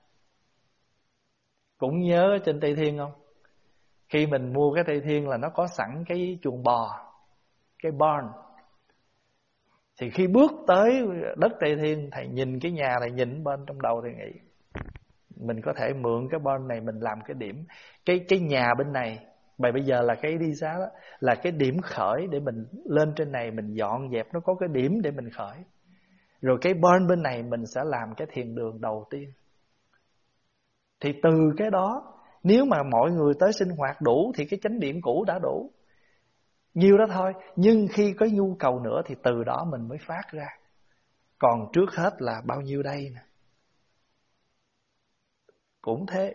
Cũng nhớ trên Tây Thiên không? Khi mình mua cái Tây Thiên là nó có sẵn cái chuồng bò, cái barn. Thì khi bước tới đất Tây Thiên, thầy nhìn cái nhà này, nhìn bên trong đầu thầy nghĩ mình có thể mượn cái barn này, mình làm cái điểm. Cái nhà bên này, bây giờ là cái đi xá đó, là cái điểm khởi để mình lên trên này, mình dọn dẹp, nó có cái điểm để mình khởi. Rồi cái barn bên này mình sẽ làm cái thiền đường đầu tiên. Thì từ cái đó, nếu mà mọi người tới sinh hoạt đủ thì cái chánh điện cũ đã đủ. Nhiêu đó thôi. Nhưng khi có nhu cầu nữa thì từ đó mình mới phát ra. Còn trước hết là bao nhiêu đây nè. Cũng thế.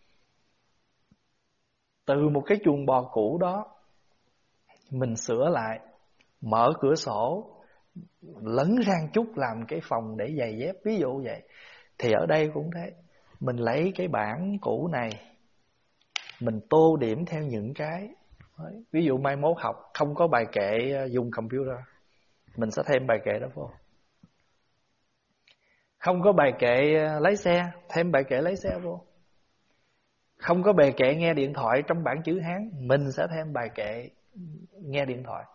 Từ một cái chuồng bò cũ đó, mình sửa lại, mở cửa sổ, lấn rang chút làm cái phòng để giày dép, ví dụ vậy. Thì ở đây cũng thế. Mình lấy cái bảng cũ này, mình tô điểm theo những cái. Ví dụ mai mốt học không có bài kệ dùng computer, mình sẽ thêm bài kệ đó vô. Không có bài kệ lái xe, thêm bài kệ lái xe vô. Không có bài kệ nghe điện thoại trong bảng chữ Hán, mình sẽ thêm bài kệ nghe điện thoại.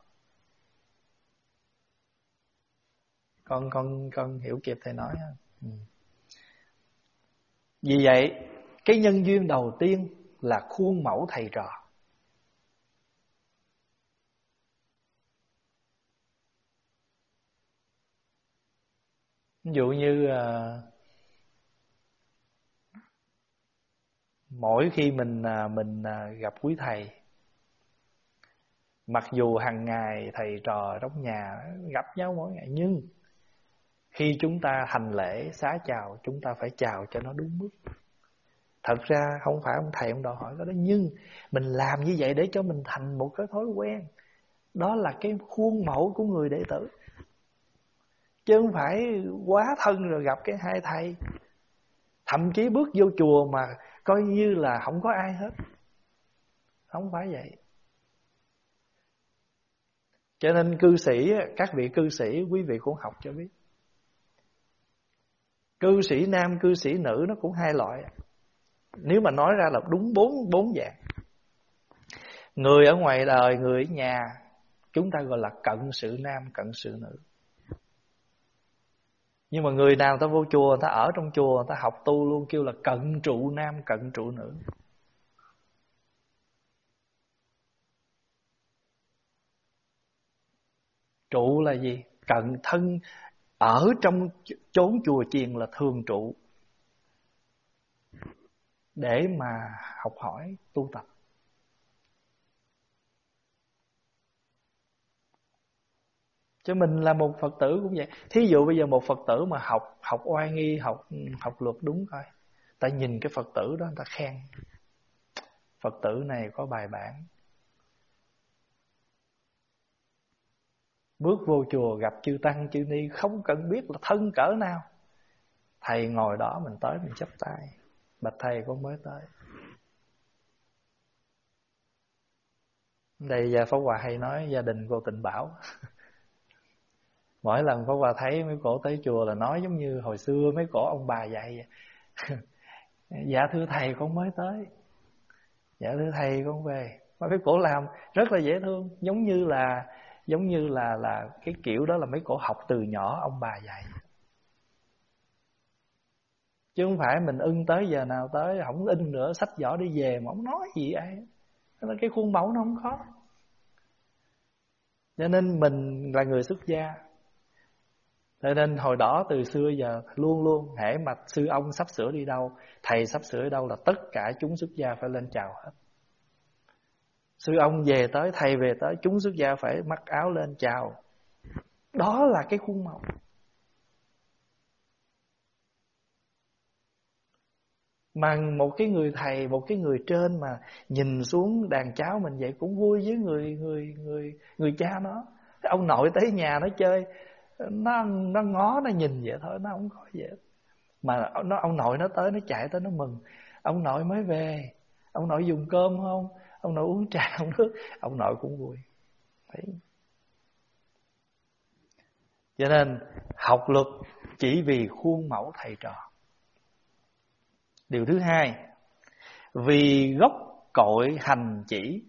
Con hiểu kịp thầy nói không? Vì vậy, cái nhân duyên đầu tiên là khuôn mẫu thầy trò. Ví dụ như mỗi khi mình gặp quý thầy, mặc dù hàng ngày thầy trò trong nhà gặp nhau mỗi ngày, nhưng khi chúng ta hành lễ xá chào, chúng ta phải chào cho nó đúng mức. Thật ra không phải ông thầy ông đòi hỏi cái đó, nhưng mình làm như vậy để cho mình thành một cái thói quen. Đó là cái khuôn mẫu của người đệ tử. Chứ không phải quá thân rồi gặp cái hai thầy. Thậm chí bước vô chùa mà coi như là không có ai hết. Không phải vậy. Cho nên cư sĩ, các vị cư sĩ, quý vị cũng học cho biết. Cư sĩ nam, cư sĩ nữ nó cũng hai loại. Nếu mà nói ra là đúng bốn dạng. Người ở ngoài đời, người ở nhà, chúng ta gọi là cận sự nam, cận sự nữ. Nhưng mà người nào ta vô chùa, người ta ở trong chùa, người ta học tu luôn, kêu là cận trụ nam, cận trụ nữ. Trụ là gì? Cận thân. Ở trong chốn chùa chiền là thường trụ, để mà học hỏi tu tập. Chứ mình là một Phật tử cũng vậy. Thí dụ bây giờ một Phật tử mà học oai nghi, học luật đúng coi, ta nhìn cái Phật tử đó, người ta khen Phật tử này có bài bản. Bước vô chùa gặp chư tăng chư ni, không cần biết là thân cỡ nào, thầy ngồi đó mình tới mình chắp tay, bạch thầy con mới tới. Đây giờ Pháp Hòa hay nói gia đình cô Tịnh Bảo. Mỗi lần Pháp Hòa thấy mấy cổ tới chùa là nói giống như hồi xưa mấy cổ ông bà dạy. Dạ thưa thầy con mới tới, dạ thưa thầy con về. Mấy cổ làm rất là dễ thương, giống như là cái kiểu đó là mấy cổ học từ nhỏ ông bà dạy. Chứ không phải mình ưng tới giờ nào tới, không ưng nữa xách giỏ đi về mà không nói gì ai. Nên cái khuôn mẫu nó không có. Cho nên mình là người xuất gia. Cho nên hồi đó từ xưa giờ luôn luôn hễ mà sư ông sắp sửa đi đâu, thầy sắp sửa đi đâu là tất cả chúng xuất gia phải lên chào hết. Sư ông về tới, thầy về tới, chúng xuất gia phải mặc áo lên chào. Đó là cái khuôn mẫu. Mà một cái người thầy, một cái người trên mà nhìn xuống đàn cháu mình vậy cũng vui với người cha nó. Ông nội tới nhà nó chơi, nó ngó, nó nhìn vậy thôi, nó không có gì hết. Mà ông nội nó tới, nó chạy tới nó mừng. Ông nội mới về, ông nội dùng cơm không, ông nội uống trà uống nước, ông nội cũng vui. Đấy. Cho nên học luật chỉ vì khuôn mẫu thầy trò. Điều thứ hai, vì gốc cội hành chỉ.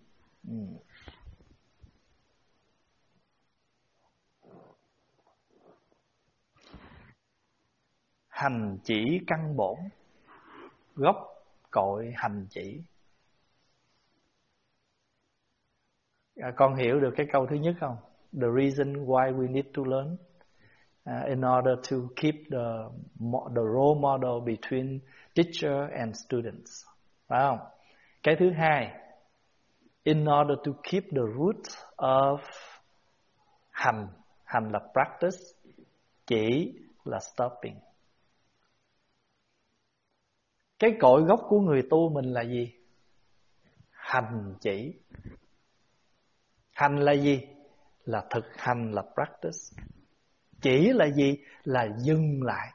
Hành chỉ căn bổn, gốc cội hành chỉ. Con hiểu được cái câu thứ nhất không? The reason why we need to learn in order to keep the role model between teacher and students. Phải không? Cái thứ hai, in order to keep the root of hành. Hành là practice, chỉ là stopping. Cái cội gốc của người tu mình là gì? Hành chỉ. Hành là gì? Là thực hành, là practice. Chỉ là gì? Là dừng lại.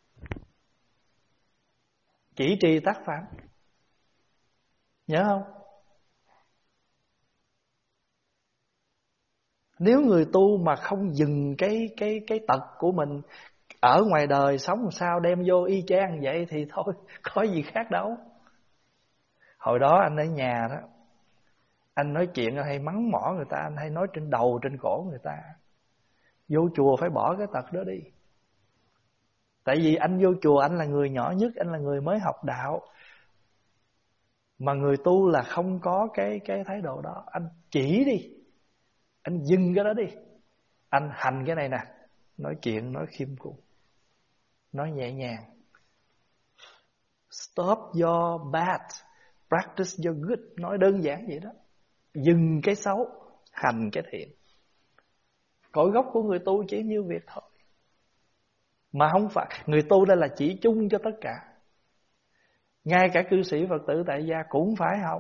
Chỉ trì tác phạm. Nhớ không? Nếu người tu mà không dừng cái tật của mình ở ngoài đời sống làm sao đem vô y chang vậy thì thôi, có gì khác đâu. Hồi đó anh ở nhà đó, anh nói chuyện anh hay mắng mỏ người ta, anh hay nói trên đầu trên cổ người ta. Vô chùa phải bỏ cái tật đó đi. Tại vì anh vô chùa, anh là người nhỏ nhất, anh là người mới học đạo. Mà người tu là không có cái thái độ đó. Anh chỉ đi, anh dừng cái đó đi. Anh hành cái này nè, nói chuyện, nói khiêm cung, nói nhẹ nhàng. Stop your bad, practice your good. Nói đơn giản vậy đó. Dừng cái xấu, hành cái thiện. Cội gốc của người tu chỉ như việc thôi. Mà không phải, người tu đây là chỉ chung cho tất cả. Ngay cả cư sĩ Phật tử tại gia cũng phải học.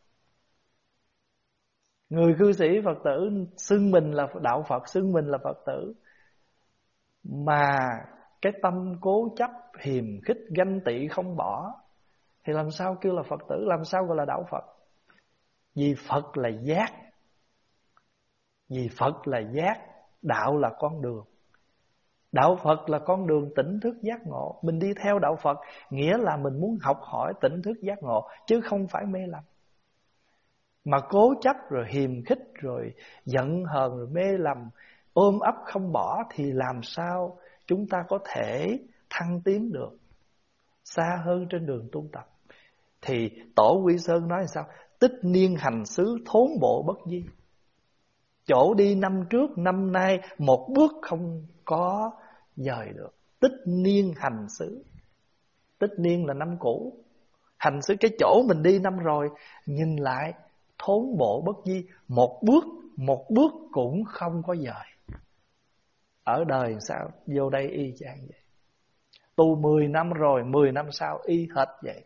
Người cư sĩ Phật tử xưng mình là đạo Phật, xưng mình là Phật tử, mà cái tâm cố chấp, hiềm khích, ganh tị không bỏ, thì làm sao kêu là Phật tử, làm sao gọi là đạo Phật? Vì Phật là giác. Vì Phật là giác, đạo là con đường. Đạo Phật là con đường tỉnh thức giác ngộ. Mình đi theo đạo Phật nghĩa là mình muốn học hỏi tỉnh thức giác ngộ, chứ không phải mê lầm. Mà cố chấp rồi hiềm khích rồi giận hờn rồi mê lầm, ôm ấp không bỏ, thì làm sao chúng ta có thể thăng tiến được, xa hơn trên đường tu tập. Thì Tổ Quy Sơn nói sao? Tích niên hành xứ thốn bộ bất di. Chỗ đi năm trước năm nay một bước không có dời được. Tích niên hành xứ. Tích niên là năm cũ, hành xứ cái chỗ mình đi năm rồi, nhìn lại thốn bộ bất di. Một bước cũng không có dời. Ở đời sao? Vô đây y chang vậy. Tu 10 năm rồi, 10 năm sau y hệt vậy.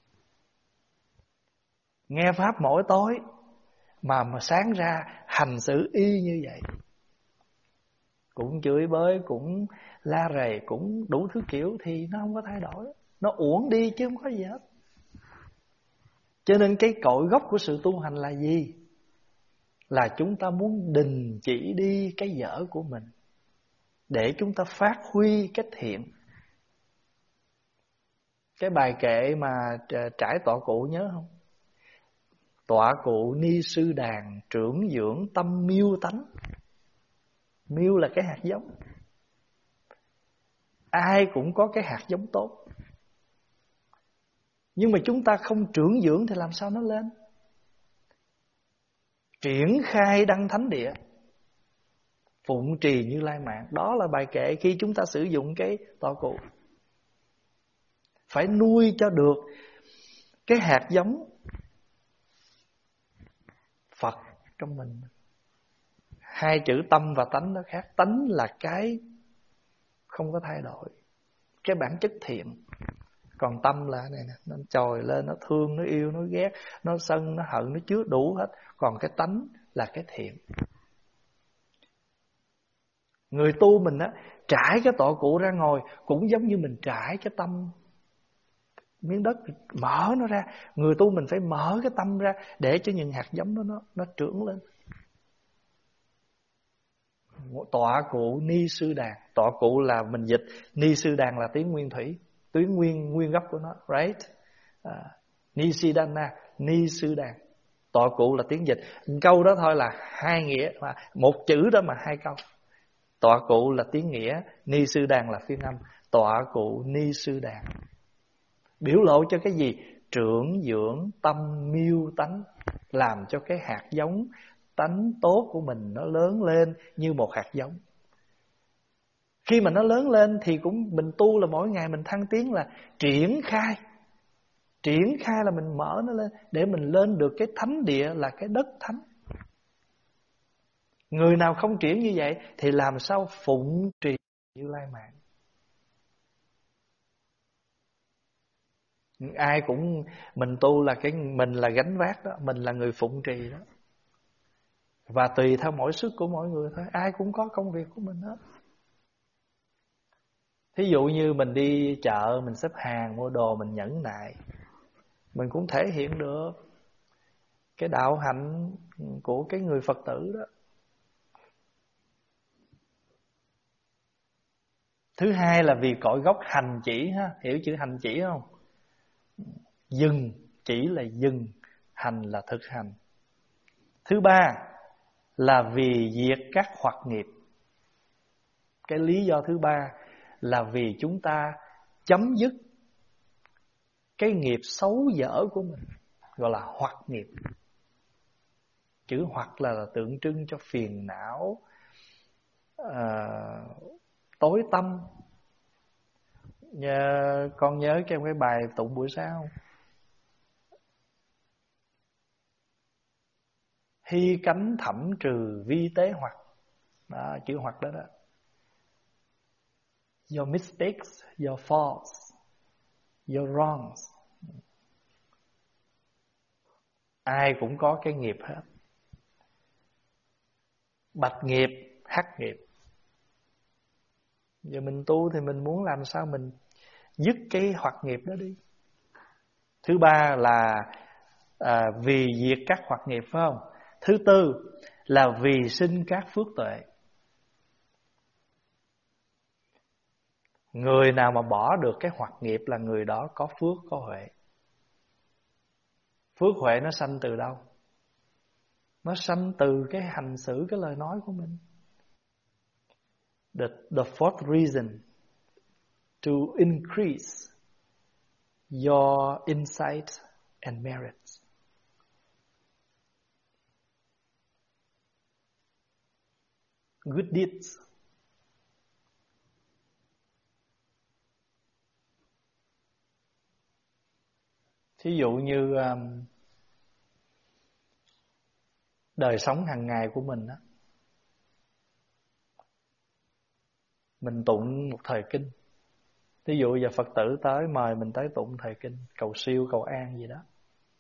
Nghe pháp mỗi tối mà sáng ra hành xử y như vậy. Cũng chửi bới, cũng la rầy, cũng đủ thứ kiểu, thì nó không có thay đổi. Nó uổng đi chứ không có gì hết. Cho nên cái cội gốc của sự tu hành là gì? Là chúng ta muốn đình chỉ đi cái dở của mình, để chúng ta phát huy cái thiện. Cái bài kệ mà trải tọa cụ nhớ không? Tọa cụ ni sư đàn, trưởng dưỡng tâm miêu tánh. Miêu là cái hạt giống. Ai cũng có cái hạt giống tốt, nhưng mà chúng ta không trưởng dưỡng thì làm sao nó lên? Triển khai đăng thánh địa, phụng trì Như Lai mạng. Đó là bài kệ khi chúng ta sử dụng cái tọa cụ. Phải nuôi cho được cái hạt giống Phật trong mình. Hai chữ tâm và tánh nó khác. Tánh là cái không có thay đổi, cái bản chất thiện. Còn tâm là này nè, nó trồi lên, nó thương, nó yêu, nó ghét, nó sân, nó hận, nó chứa đủ hết. Còn cái tánh là cái thiện. Người tu mình á, trải cái tọa cụ ra ngồi cũng giống như mình trải cái tâm miếng đất, mở nó ra. Người tu mình phải mở cái tâm ra để cho những hạt giống đó nó trưởng lên. Tọa cụ ni sư đàn. Tọa cụ là mình dịch, ni sư đàn là tiếng nguyên thủy, tiếng nguyên gốc của nó, right? Ni Siddhana, ni sư đàn. Tọa cụ là tiếng dịch. Câu đó thôi là hai nghĩa, mà một chữ đó mà hai câu. Tọa cụ là tiếng nghĩa, ni sư đàn là phiên âm. Tọa cụ ni sư đàn biểu lộ cho cái gì? Trưởng dưỡng tâm miêu tánh, làm cho cái hạt giống tánh tốt của mình nó lớn lên như một hạt giống. Khi mà nó lớn lên thì cũng mình tu là mỗi ngày mình thăng tiến là triển khai. Triển khai là mình mở nó lên để mình lên được cái thánh địa là cái đất thánh. Người nào không triển như vậy thì làm sao phụng trì Như Lai mạng. Ai cũng mình tu là mình là gánh vác đó, mình là người phụng trì đó. Và tùy theo mỗi sức của mỗi người thôi, ai cũng có công việc của mình hết. Thí dụ như mình đi chợ, mình xếp hàng mua đồ, mình nhẫn nại, mình cũng thể hiện được cái đạo hạnh của cái người Phật tử đó. Thứ hai là vì cội gốc hành chỉ ha, hiểu chữ hành chỉ không? Dừng, chỉ là dừng, hành là thực hành. Thứ ba là vì diệt các hoặc nghiệp. Cái lý do thứ ba là vì chúng ta chấm dứt cái nghiệp xấu dở của mình, gọi là hoặc nghiệp. Chữ hoặc là tượng trưng cho phiền não, tối tâm. Con nhớ trong cái bài tụng buổi sáng không? Hy cánh thẩm trừ vi tế hoặc. Đó, chữ hoặc đó đó. Your mistakes, your faults, your wrongs. Ai cũng có cái nghiệp hết. Bạch nghiệp, hắc nghiệp. Giờ mình tu thì mình muốn làm sao mình dứt cái hoặc nghiệp đó đi. Thứ ba là vì diệt các hoặc nghiệp, phải không? Thứ tư là vì sinh các phước tuệ. Người nào mà bỏ được cái hoặc nghiệp là người đó có phước, có huệ. Phước huệ nó sanh từ đâu? Nó sanh từ cái hành xử, cái lời nói của mình. The fourth reason to increase your insight and merit. Good deeds. Thí dụ như đời sống hàng ngày của mình á, mình tụng một thời kinh. Ví dụ giờ Phật tử tới mời mình tới tụng thời kinh, cầu siêu, cầu an gì đó.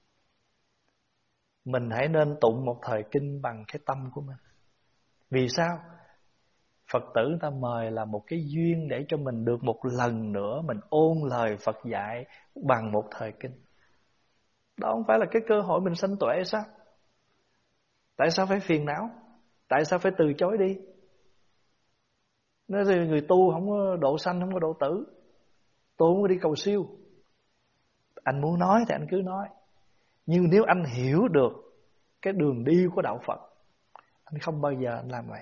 Mình hãy nên tụng một thời kinh bằng cái tâm của mình. Vì sao? Phật tử người ta mời là một cái duyên để cho mình được một lần nữa mình ôn lời Phật dạy bằng một thời kinh. Đó không phải là cái cơ hội mình sanh tuệ sao? Tại sao phải phiền não? Tại sao phải từ chối đi? Nói gì người tu không có độ sanh, không có độ tử. Tôi không có đi cầu siêu. Anh muốn nói thì anh cứ nói. Nhưng nếu anh hiểu được cái đường đi của đạo Phật, anh không bao giờ anh làm vậy.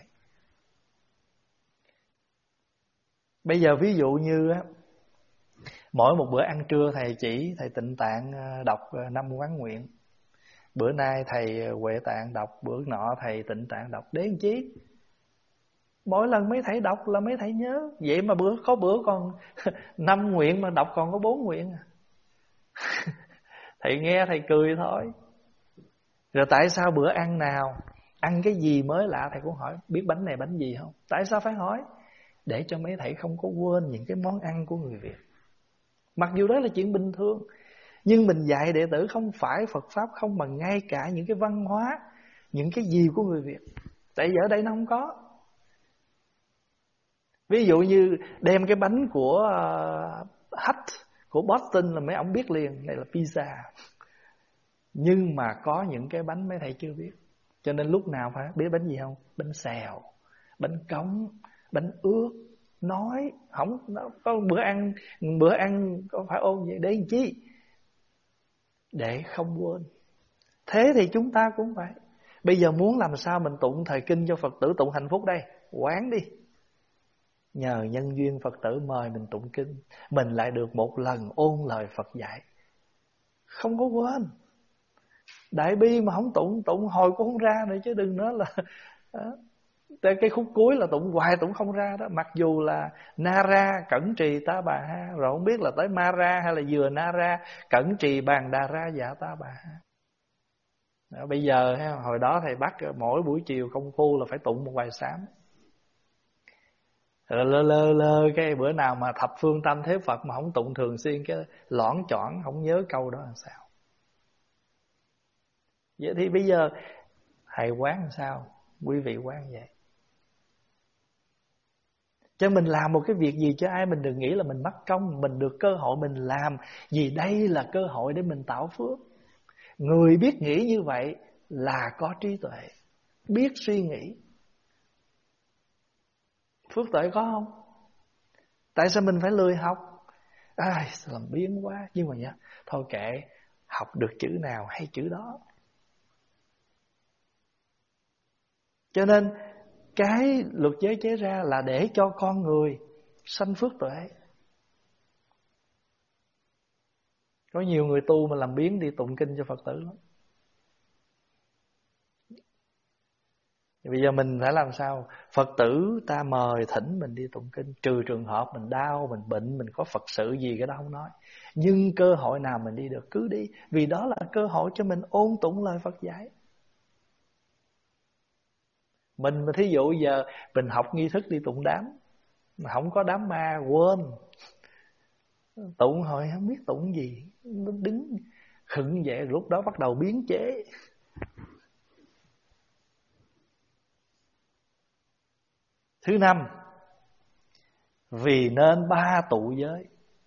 Bây giờ ví dụ như mỗi một bữa ăn trưa thầy chỉ, thầy Tịnh Tạng đọc 5 quán nguyện. Bữa nay thầy Huệ Tạng đọc, bữa nọ thầy Tịnh Tạng đọc. Để làm chi? Mỗi lần mấy thầy đọc là mấy thầy nhớ. Vậy mà có bữa còn 5 nguyện mà đọc còn có 4 nguyện. Thầy nghe thầy cười thôi. Rồi tại sao bữa ăn nào, ăn cái gì mới lạ thầy cũng hỏi, biết bánh này bánh gì không? Tại sao phải hỏi? Để cho mấy thầy không có quên những cái món ăn của người Việt. Mặc dù đó là chuyện bình thường, nhưng mình dạy đệ tử không phải Phật Pháp không, mà ngay cả những cái văn hóa, những cái gì của người Việt. Tại vì ở đây nó không có. Ví dụ như đem cái bánh của Hutch, của Boston là mấy ông biết liền, này là pizza. Nhưng mà có những cái bánh mấy thầy chưa biết. Cho nên lúc nào phải biết bánh gì không? Bánh xèo, bánh cống, bánh ướt. Nói không có bữa ăn có phải ôn vậy để làm chi? Để không quên. Thế thì chúng ta cũng vậy. Bây giờ muốn làm sao mình tụng thời kinh cho Phật tử tụng hạnh phúc đây? Quán đi. Nhờ nhân duyên Phật tử mời mình tụng kinh, mình lại được một lần ôn lời Phật dạy. Không có quên. Đại bi mà không tụng hồi cũng không ra nữa, chứ đừng nói là cái khúc cuối là tụng hoài tụng không ra đó. Mặc dù là Nara cẩn trì ta bà ha, rồi không biết là tới Mara hay là vừa Nara cẩn trì bàn đà ra dạ ta bà ha. Đó, bây giờ hồi đó thầy bắt mỗi buổi chiều công phu là phải tụng một bài sám. Lơ cái bữa nào mà thập phương tâm thế Phật mà không tụng thường xuyên, cái loãng choảng không nhớ câu đó làm sao. Vậy thì bây giờ thầy quán làm sao? Quý vị quán vậy. Cho mình làm một cái việc gì cho ai, mình đừng nghĩ là mình mất công. Mình được cơ hội mình làm, vì đây là cơ hội để mình tạo phước. Người biết nghĩ như vậy là có trí tuệ, biết suy nghĩ. Phước tuệ có không? Tại sao mình phải lười học? Làm biếng quá. Nhưng mà nhá, thôi kệ, học được chữ nào hay chữ đó. Cho nên cái luật giới chế ra là để cho con người sanh phước tuệ. Có nhiều người tu mà làm biếng đi tụng kinh cho Phật tử lắm. Bây giờ mình phải làm sao? Phật tử ta mời thỉnh mình đi tụng kinh, trừ trường hợp mình đau, mình bệnh, mình có Phật sự gì cái đó không nói. Nhưng cơ hội nào mình đi được cứ đi, vì đó là cơ hội cho mình ôn tụng lời Phật dạy. Mình mà thí dụ giờ mình học nghi thức đi tụng đám, mà không có đám ma quên. Tụng hồi không biết tụng gì, nó đứng khựng vậy, lúc đó bắt đầu biến chế. Thứ năm, vì nên 3 tụ giới.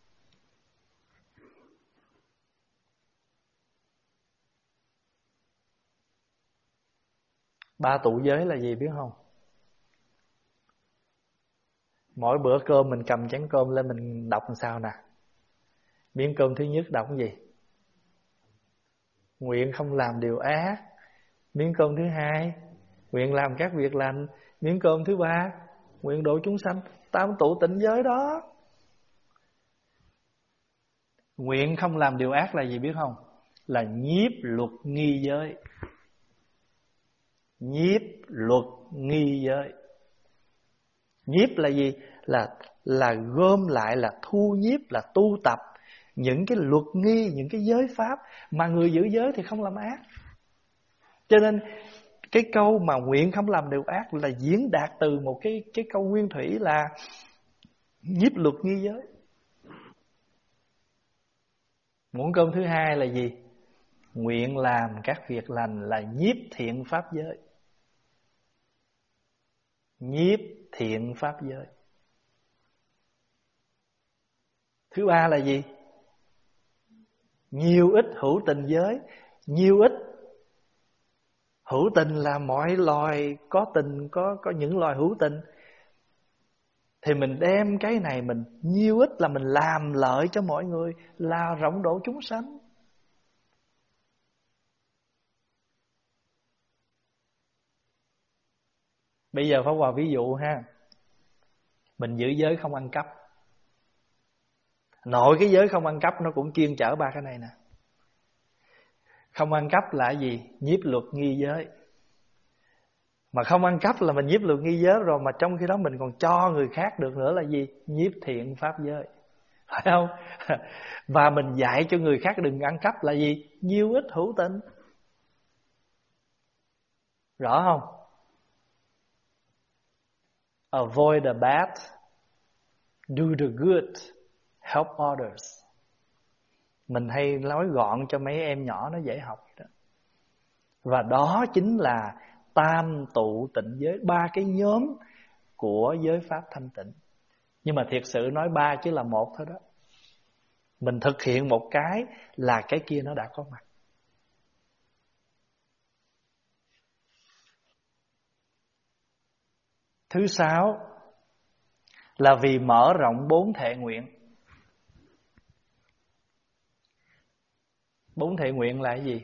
Ba tụ giới là gì biết không? Mỗi bữa cơm mình cầm chén cơm lên mình đọc làm sao nè. Miếng cơm thứ nhất đọc cái gì? Nguyện không làm điều ác. Miếng cơm thứ hai, nguyện làm các việc lành. Miếng cơm thứ ba, nguyện độ chúng sanh. 8 tụ tịnh giới đó. Nguyện không làm điều ác là gì biết không? Là nhiếp luật nghi giới. Nhiếp luật nghi giới. Nhiếp là gì? Là gom lại, là thu nhiếp, là tu tập những cái luật nghi, những cái giới pháp. Mà người giữ giới thì không làm ác. Cho nên cái câu mà nguyện không làm điều ác là diễn đạt từ một cái câu nguyên thủy là nhiếp luật nghi giới. Muỗng cơm thứ hai là gì? Nguyện làm các việc lành là nhiếp thiện pháp giới. Nhiếp thiện pháp giới. Thứ ba là gì? Nhiều ít hữu tình giới. Nhiều ít hữu tình là mọi loài có tình, có những loài hữu tình. Thì mình đem cái này mình nhiêu ít là mình làm lợi cho mọi người, là rộng độ chúng sanh. Bây giờ Pháp Hòa ví dụ ha. Mình giữ giới không ăn cắp. Nội cái giới không ăn cắp nó cũng chuyên chở ba cái này nè. Không ăn cắp là gì? Nhiếp luật nghi giới. Mà không ăn cắp là mình nhiếp luật nghi giới rồi, mà trong khi đó mình còn cho người khác được nữa là gì? Nhiếp thiện pháp giới. Phải không? Và mình dạy cho người khác đừng ăn cắp là gì? Nhiêu ít hữu tình. Rõ không? Avoid the bad, do the good, help others. Mình hay nói gọn cho mấy em nhỏ nó dễ học đó. Và đó chính là tam tụ tịnh giới, 3 cái nhóm của giới pháp thanh tịnh. Nhưng mà thiệt sự nói 3 chứ là 1 thôi đó. Mình thực hiện một cái là cái kia nó đã có mặt. Thứ 6 là vì mở rộng 4 thệ nguyện. 4 thệ nguyện là cái gì?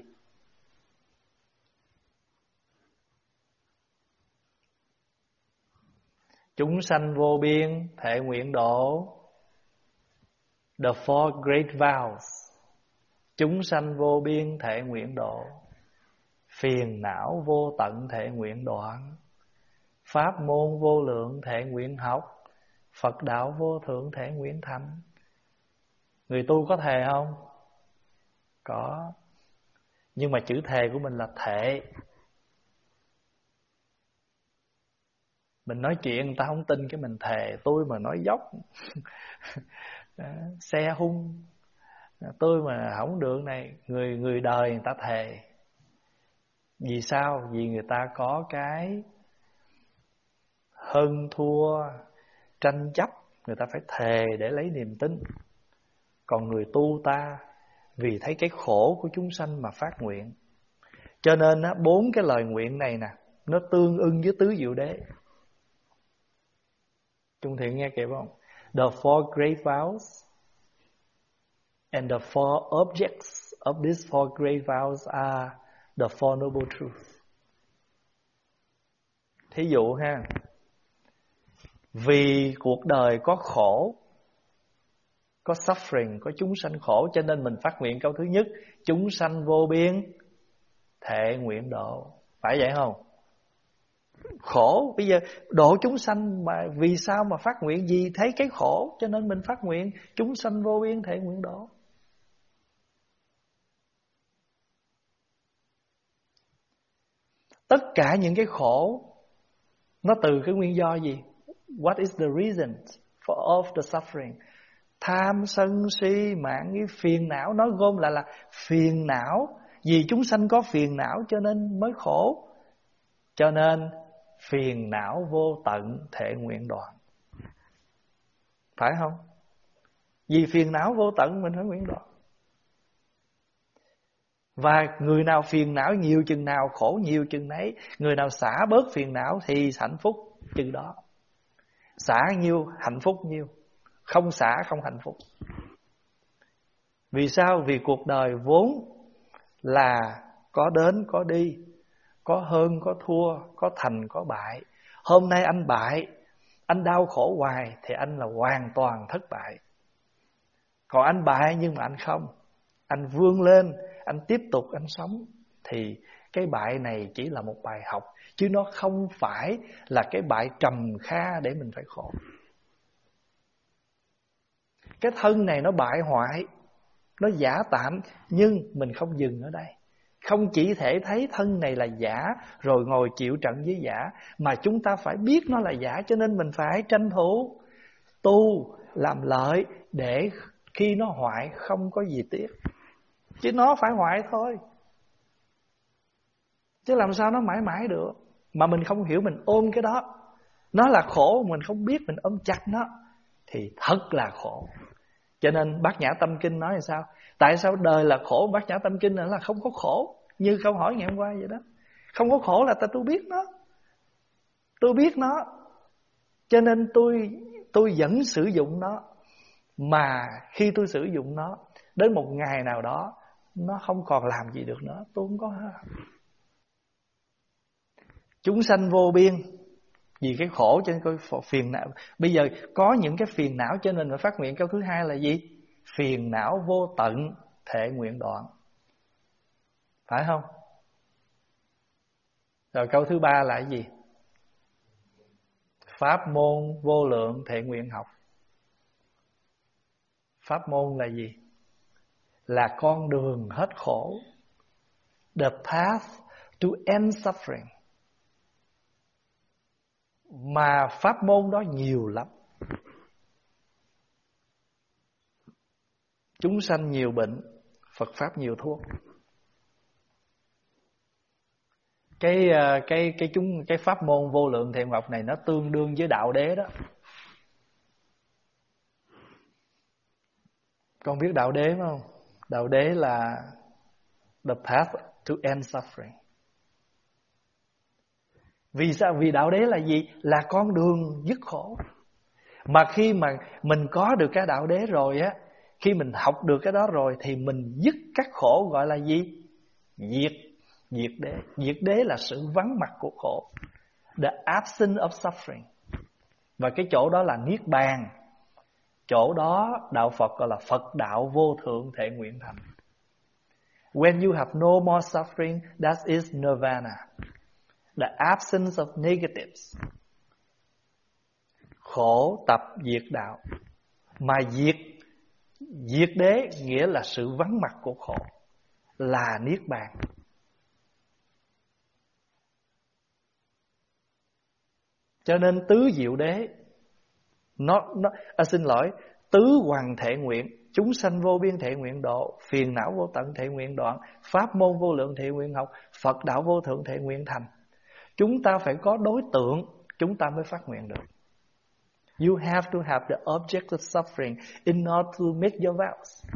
Chúng sanh vô biên thệ nguyện độ. The four great vows. Chúng sanh vô biên thệ nguyện độ. Phiền não vô tận thệ nguyện đoạn. Pháp môn vô lượng thệ nguyện học. Phật đạo vô thượng thệ nguyện thành. Người tu có thề không? Có. Nhưng mà chữ thề của mình là thệ. Mình nói chuyện người ta không tin cái mình thề. Tôi mà nói dốc xe hung, tôi mà không được này. Người đời người ta thề. Vì sao? Vì người ta có cái hơn thua, tranh chấp, người ta phải thề để lấy niềm tin. Còn người tu ta vì thấy cái khổ của chúng sanh mà phát nguyện. Cho nên 4 cái lời nguyện này nè, nó tương ưng với tứ diệu đế. Trung Thiện nghe kịp không? The four great vows and the four objects of these four great vows are the four noble truths. Thí dụ ha, vì cuộc đời có khổ, có suffering, có chúng sanh khổ, cho nên mình phát nguyện câu thứ nhất, chúng sanh vô biên thệ nguyện độ. Phải vậy không? Khổ, bây giờ độ chúng sanh mà vì sao mà phát nguyện? Vì thấy cái khổ cho nên mình phát nguyện chúng sanh vô biên thệ nguyện độ. Tất cả những cái khổ nó từ cái nguyên do gì? What is the reason for all the suffering? Tham sân si mạn cái phiền não, nói gom lại là phiền não. Vì chúng sanh có phiền não cho nên mới khổ. Cho nên phiền não vô tận thệ nguyện đoạn. Phải không? Vì phiền não vô tận mình phải nguyện đoạn. Và người nào phiền não nhiều chừng nào, khổ nhiều chừng nấy. Người nào xả bớt phiền não thì hạnh phúc chừng đó. Xả nhiêu hạnh phúc nhiêu. Không xả không hạnh phúc. Vì sao? Vì cuộc đời vốn là có đến có đi, có hơn có thua, có thành có bại. Hôm nay anh bại, anh đau khổ hoài thì anh là hoàn toàn thất bại. Còn anh bại nhưng mà anh không, anh vươn lên, anh tiếp tục anh sống, thì cái bại này chỉ là một bài học, chứ nó không phải là cái bại trầm kha để mình phải khổ. Cái thân này nó bại hoại, nó giả tạm, nhưng mình không dừng ở đây. Không chỉ thể thấy thân này là giả rồi ngồi chịu trận với giả, mà chúng ta phải biết nó là giả, cho nên mình phải tranh thủ tu làm lợi để khi nó hoại không có gì tiếc. Chứ nó phải hoại thôi, chứ làm sao nó mãi mãi được. Mà mình không hiểu, mình ôm cái đó, nó là khổ, mình không biết, mình ôm chặt nó thì thật là khổ. Cho nên Bát Nhã Tâm Kinh nói là sao? Tại sao đời là khổ? Bát Nhã Tâm Kinh là không có khổ. Như câu hỏi ngày hôm qua vậy đó. Không có khổ là tôi biết nó. Tôi biết nó, cho nên tôi vẫn sử dụng nó. Mà khi tôi sử dụng nó, đến một ngày nào đó nó không còn làm gì được nữa, tôi không có. Chúng sanh vô biên vì cái khổ cho nên coi phiền não. Bây giờ có những cái phiền não cho nên phải phát nguyện câu thứ hai là gì? Phiền não vô tận thệ nguyện đoạn. Phải không? Rồi câu thứ ba là cái gì? Pháp môn vô lượng thệ nguyện học. Pháp môn là gì? Là con đường hết khổ. The path to end suffering. Mà pháp môn đó nhiều lắm. Chúng sanh nhiều bệnh, Phật pháp nhiều thuốc. Cái pháp môn vô lượng thệ học này nó tương đương với đạo đế đó. Con biết đạo đế không? Đạo đế là the path to end suffering. Vì sao? Vì đạo đế là gì? Là con đường dứt khổ. Mà khi mà mình có được cái đạo đế rồi á, khi mình học được cái đó rồi thì mình dứt các khổ, gọi là gì? Diệt đế. Diệt đế là sự vắng mặt của khổ. The absence of suffering. Và cái chỗ đó là Niết Bàn. Chỗ đó đạo Phật gọi là Phật đạo vô thượng thệ nguyện thành. When you have no more suffering, that is nirvana. The absence of negatives. Khổ tập diệt đạo. Mà diệt đế nghĩa là sự vắng mặt của khổ, là Niết Bàn. Cho nên tứ diệu đế xin lỗi, tứ hoàng thệ nguyện, chúng sanh vô biên thệ nguyện độ, phiền não vô tận thệ nguyện đoạn, pháp môn vô lượng thệ nguyện học, Phật đạo vô thượng thệ nguyện thành. Chúng ta phải có đối tượng, chúng ta mới phát nguyện được. You have to have the object of suffering in order to make your vows,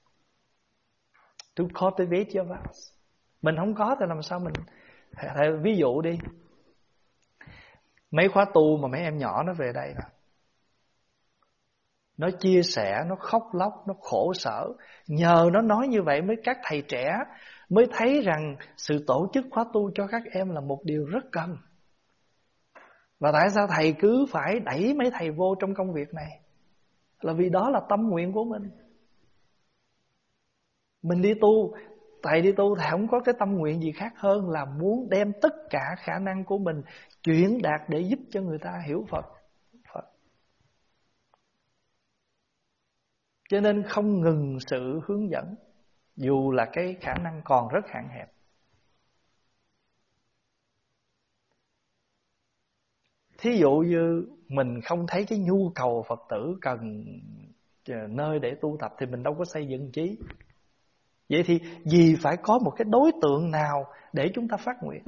to cultivate your vows. Mình không có thì làm sao mình... Ví dụ đi, mấy khóa tu mà mấy em nhỏ nó về đây nè, nó chia sẻ, nó khóc lóc, nó khổ sở. Nhờ nó nói như vậy mới các thầy trẻ mới thấy rằng sự tổ chức khóa tu cho các em là một điều rất cần. Và tại sao thầy cứ phải đẩy mấy thầy vô trong công việc này? Là vì đó là tâm nguyện của mình. Mình đi tu, thầy đi tu thầy không có cái tâm nguyện gì khác hơn là muốn đem tất cả khả năng của mình chuyển đạt để giúp cho người ta hiểu Phật. Cho nên không ngừng sự hướng dẫn, dù là cái khả năng còn rất hạn hẹp. Thí dụ như mình không thấy cái nhu cầu Phật tử cần nơi để tu tập thì mình đâu có xây dựng chí. Vậy thì vì phải có một cái đối tượng nào để chúng ta phát nguyện.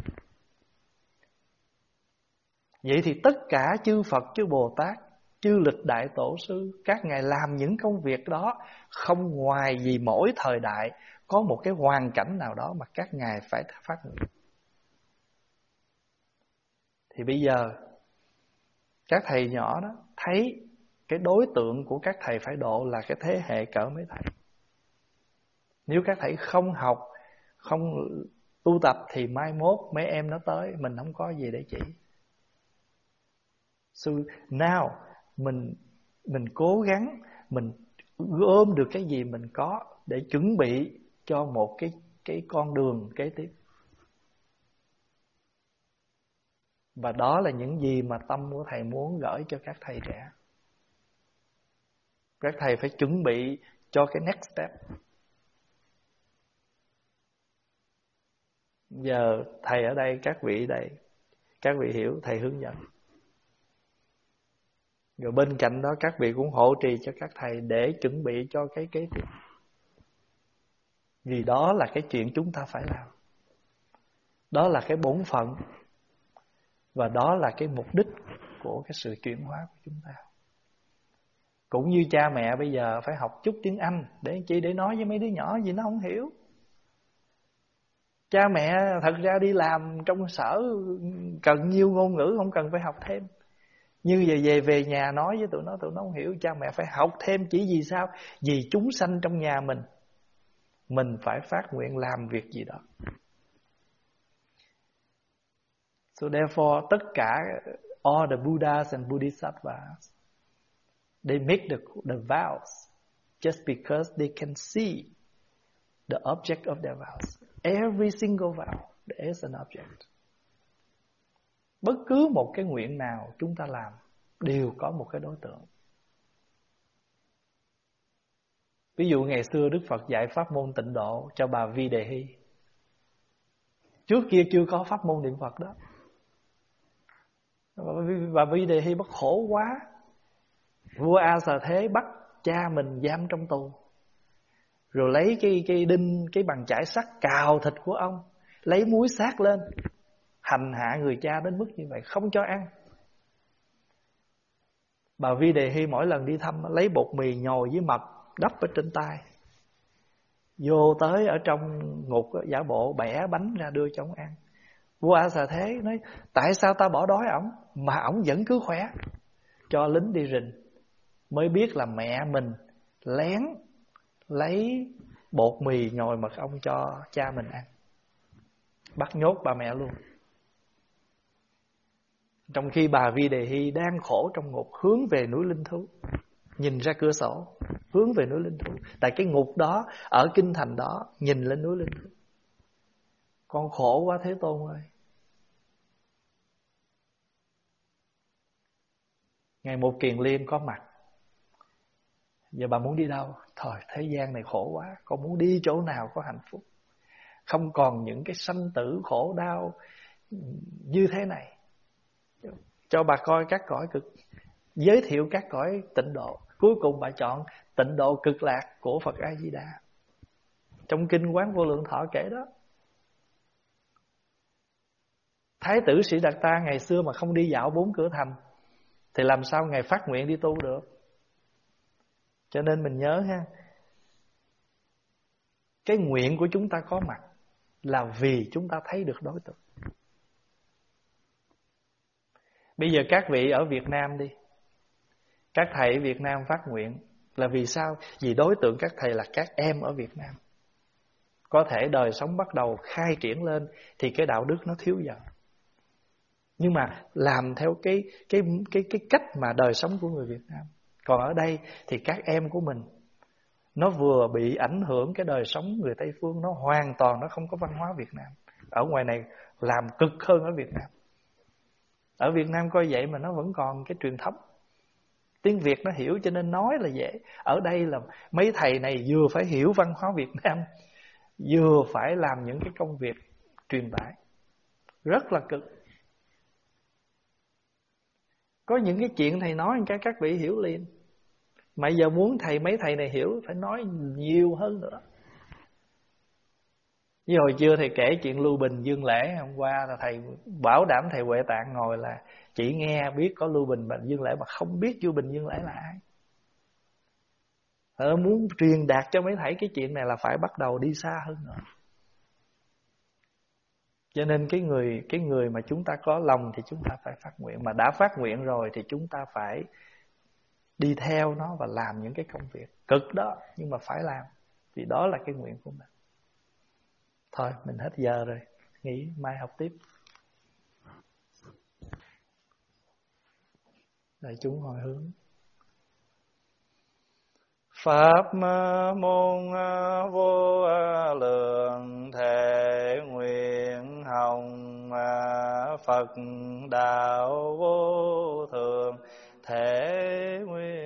Vậy thì tất cả chư Phật, chư Bồ Tát, chư lịch đại tổ sư, các ngài làm những công việc đó không ngoài vì mỗi thời đại có một cái hoàn cảnh nào đó mà các ngài phải phát nguyện. Thì bây giờ các thầy nhỏ đó thấy cái đối tượng của các thầy phải độ là cái thế hệ cỡ mấy thầy. Nếu các thầy không học, không tu tập thì mai mốt mấy em nó tới mình không có gì để chỉ. So now mình cố gắng mình ôm được cái gì mình có để chuẩn bị cho một cái con đường kế tiếp. Và đó là những gì mà tâm của thầy muốn gửi cho các thầy trẻ. Các thầy phải chuẩn bị cho cái next step. Giờ thầy ở đây, các vị đây, các vị hiểu thầy hướng dẫn. Rồi bên cạnh đó các vị cũng hộ trì cho các thầy để chuẩn bị cho cái kế tiếp. Vì đó là cái chuyện chúng ta phải làm. Đó là cái bổn phận. Và đó là cái mục đích của cái sự chuyển hóa của chúng ta. Cũng như cha mẹ bây giờ phải học chút tiếng Anh để chi? Để nói với mấy đứa nhỏ gì nó không hiểu. Cha mẹ thật ra đi làm trong sở cần nhiều ngôn ngữ, không cần phải học thêm. Như vậy về nhà nói với tụi nó không hiểu. Cha mẹ phải học thêm chỉ vì sao? Vì chúng sanh trong nhà mình phải phát nguyện làm việc gì đó. So therefore, tất cả all the Buddhas and Bodhisattvas, they make the vows just because they can see the object of their vows. Every single vow, there is an object. Bất cứ một cái nguyện nào chúng ta làm đều có một cái đối tượng. Ví dụ ngày xưa Đức Phật dạy pháp môn tịnh độ cho bà Vi Đề Hy. Trước kia chưa có pháp môn niệm Phật đó. Bà Vi Đề Hy bắt khổ quá. Vua A Xà Thế bắt cha mình giam trong tù, rồi lấy cái đinh, cái bằng chải sắt cào thịt của ông, lấy muối sát lên, hành hạ người cha đến mức như vậy, không cho ăn. Bà Vi Đề Hy mỗi lần đi thăm lấy bột mì nhồi với mật đắp ở trên tay, vô tới ở trong ngục giả bộ bẻ bánh ra đưa cho ông ăn. Vua A Xà Thế nói: tại sao ta bỏ đói ổng mà ổng vẫn cứ khỏe? Cho lính đi rình mới biết là mẹ mình lén lấy bột mì nhồi mật ong cho cha mình ăn, bắt nhốt bà mẹ luôn. Trong khi bà Vi Đề Hy đang khổ trong ngục, hướng về núi Linh Thú, nhìn ra cửa sổ hướng về núi Linh Thú. Tại cái ngục đó, ở kinh thành đó, nhìn lên núi Linh Thú. Con khổ quá Thế Tôn ơi. Ngày Một Kiền Liên có mặt: giờ bà muốn đi đâu? Thôi thế gian này khổ quá, con muốn đi chỗ nào có hạnh phúc, không còn những cái sanh tử khổ đau như thế này. Cho bà coi các cõi cực, giới thiệu các cõi tịnh độ. Cuối cùng bà chọn tịnh độ cực lạc của Phật A Di Đà. Trong kinh Quán Vô Lượng Thọ kể đó. Thái tử Sĩ Đạt Ta ngày xưa mà không đi dạo 4 cửa thành thì làm sao Ngài phát nguyện đi tu được. Cho nên mình nhớ ha, cái nguyện của chúng ta có mặt là vì chúng ta thấy được đối tượng. Bây giờ các vị ở Việt Nam đi, các thầy Việt Nam phát nguyện là vì sao? Vì đối tượng các thầy là các em ở Việt Nam. Có thể đời sống bắt đầu khai triển lên thì cái đạo đức nó thiếu dần, nhưng mà làm theo cái cách mà đời sống của người Việt Nam. Còn ở đây thì các em của mình nó vừa bị ảnh hưởng cái đời sống người Tây phương, nó hoàn toàn nó không có văn hóa Việt Nam. Ở ngoài này làm cực hơn ở Việt Nam. Ở Việt Nam coi vậy mà nó vẫn còn cái truyền thống. Tiếng Việt nó hiểu cho nên nói là dễ. Ở đây là mấy thầy này vừa phải hiểu văn hóa Việt Nam, vừa phải làm những cái công việc truyền tải, rất là cực. Có những cái chuyện thầy nói các vị hiểu liền, mà giờ muốn mấy thầy này hiểu phải nói nhiều hơn nữa. Như hồi trưa thầy kể chuyện Lưu Bình Dương Lễ, hôm qua là thầy bảo đảm thầy Huệ Tạng ngồi là chỉ nghe biết có Lưu Bình và Dương Lễ mà không biết Lưu Bình Dương Lễ là ai. Muốn truyền đạt cho mấy thầy cái chuyện này là phải bắt đầu đi xa hơn nữa. Cho nên cái người mà chúng ta có lòng thì chúng ta phải phát nguyện. Mà đã phát nguyện rồi thì chúng ta phải đi theo nó và làm những cái công việc cực đó, nhưng mà phải làm, vì đó là cái nguyện của mình. Thôi mình hết giờ rồi, nghỉ, mai học tiếp. Đại chúng hồi hướng. Pháp môn vô lượng thể nguyện hồng, Phật đạo vô thường thể nguyện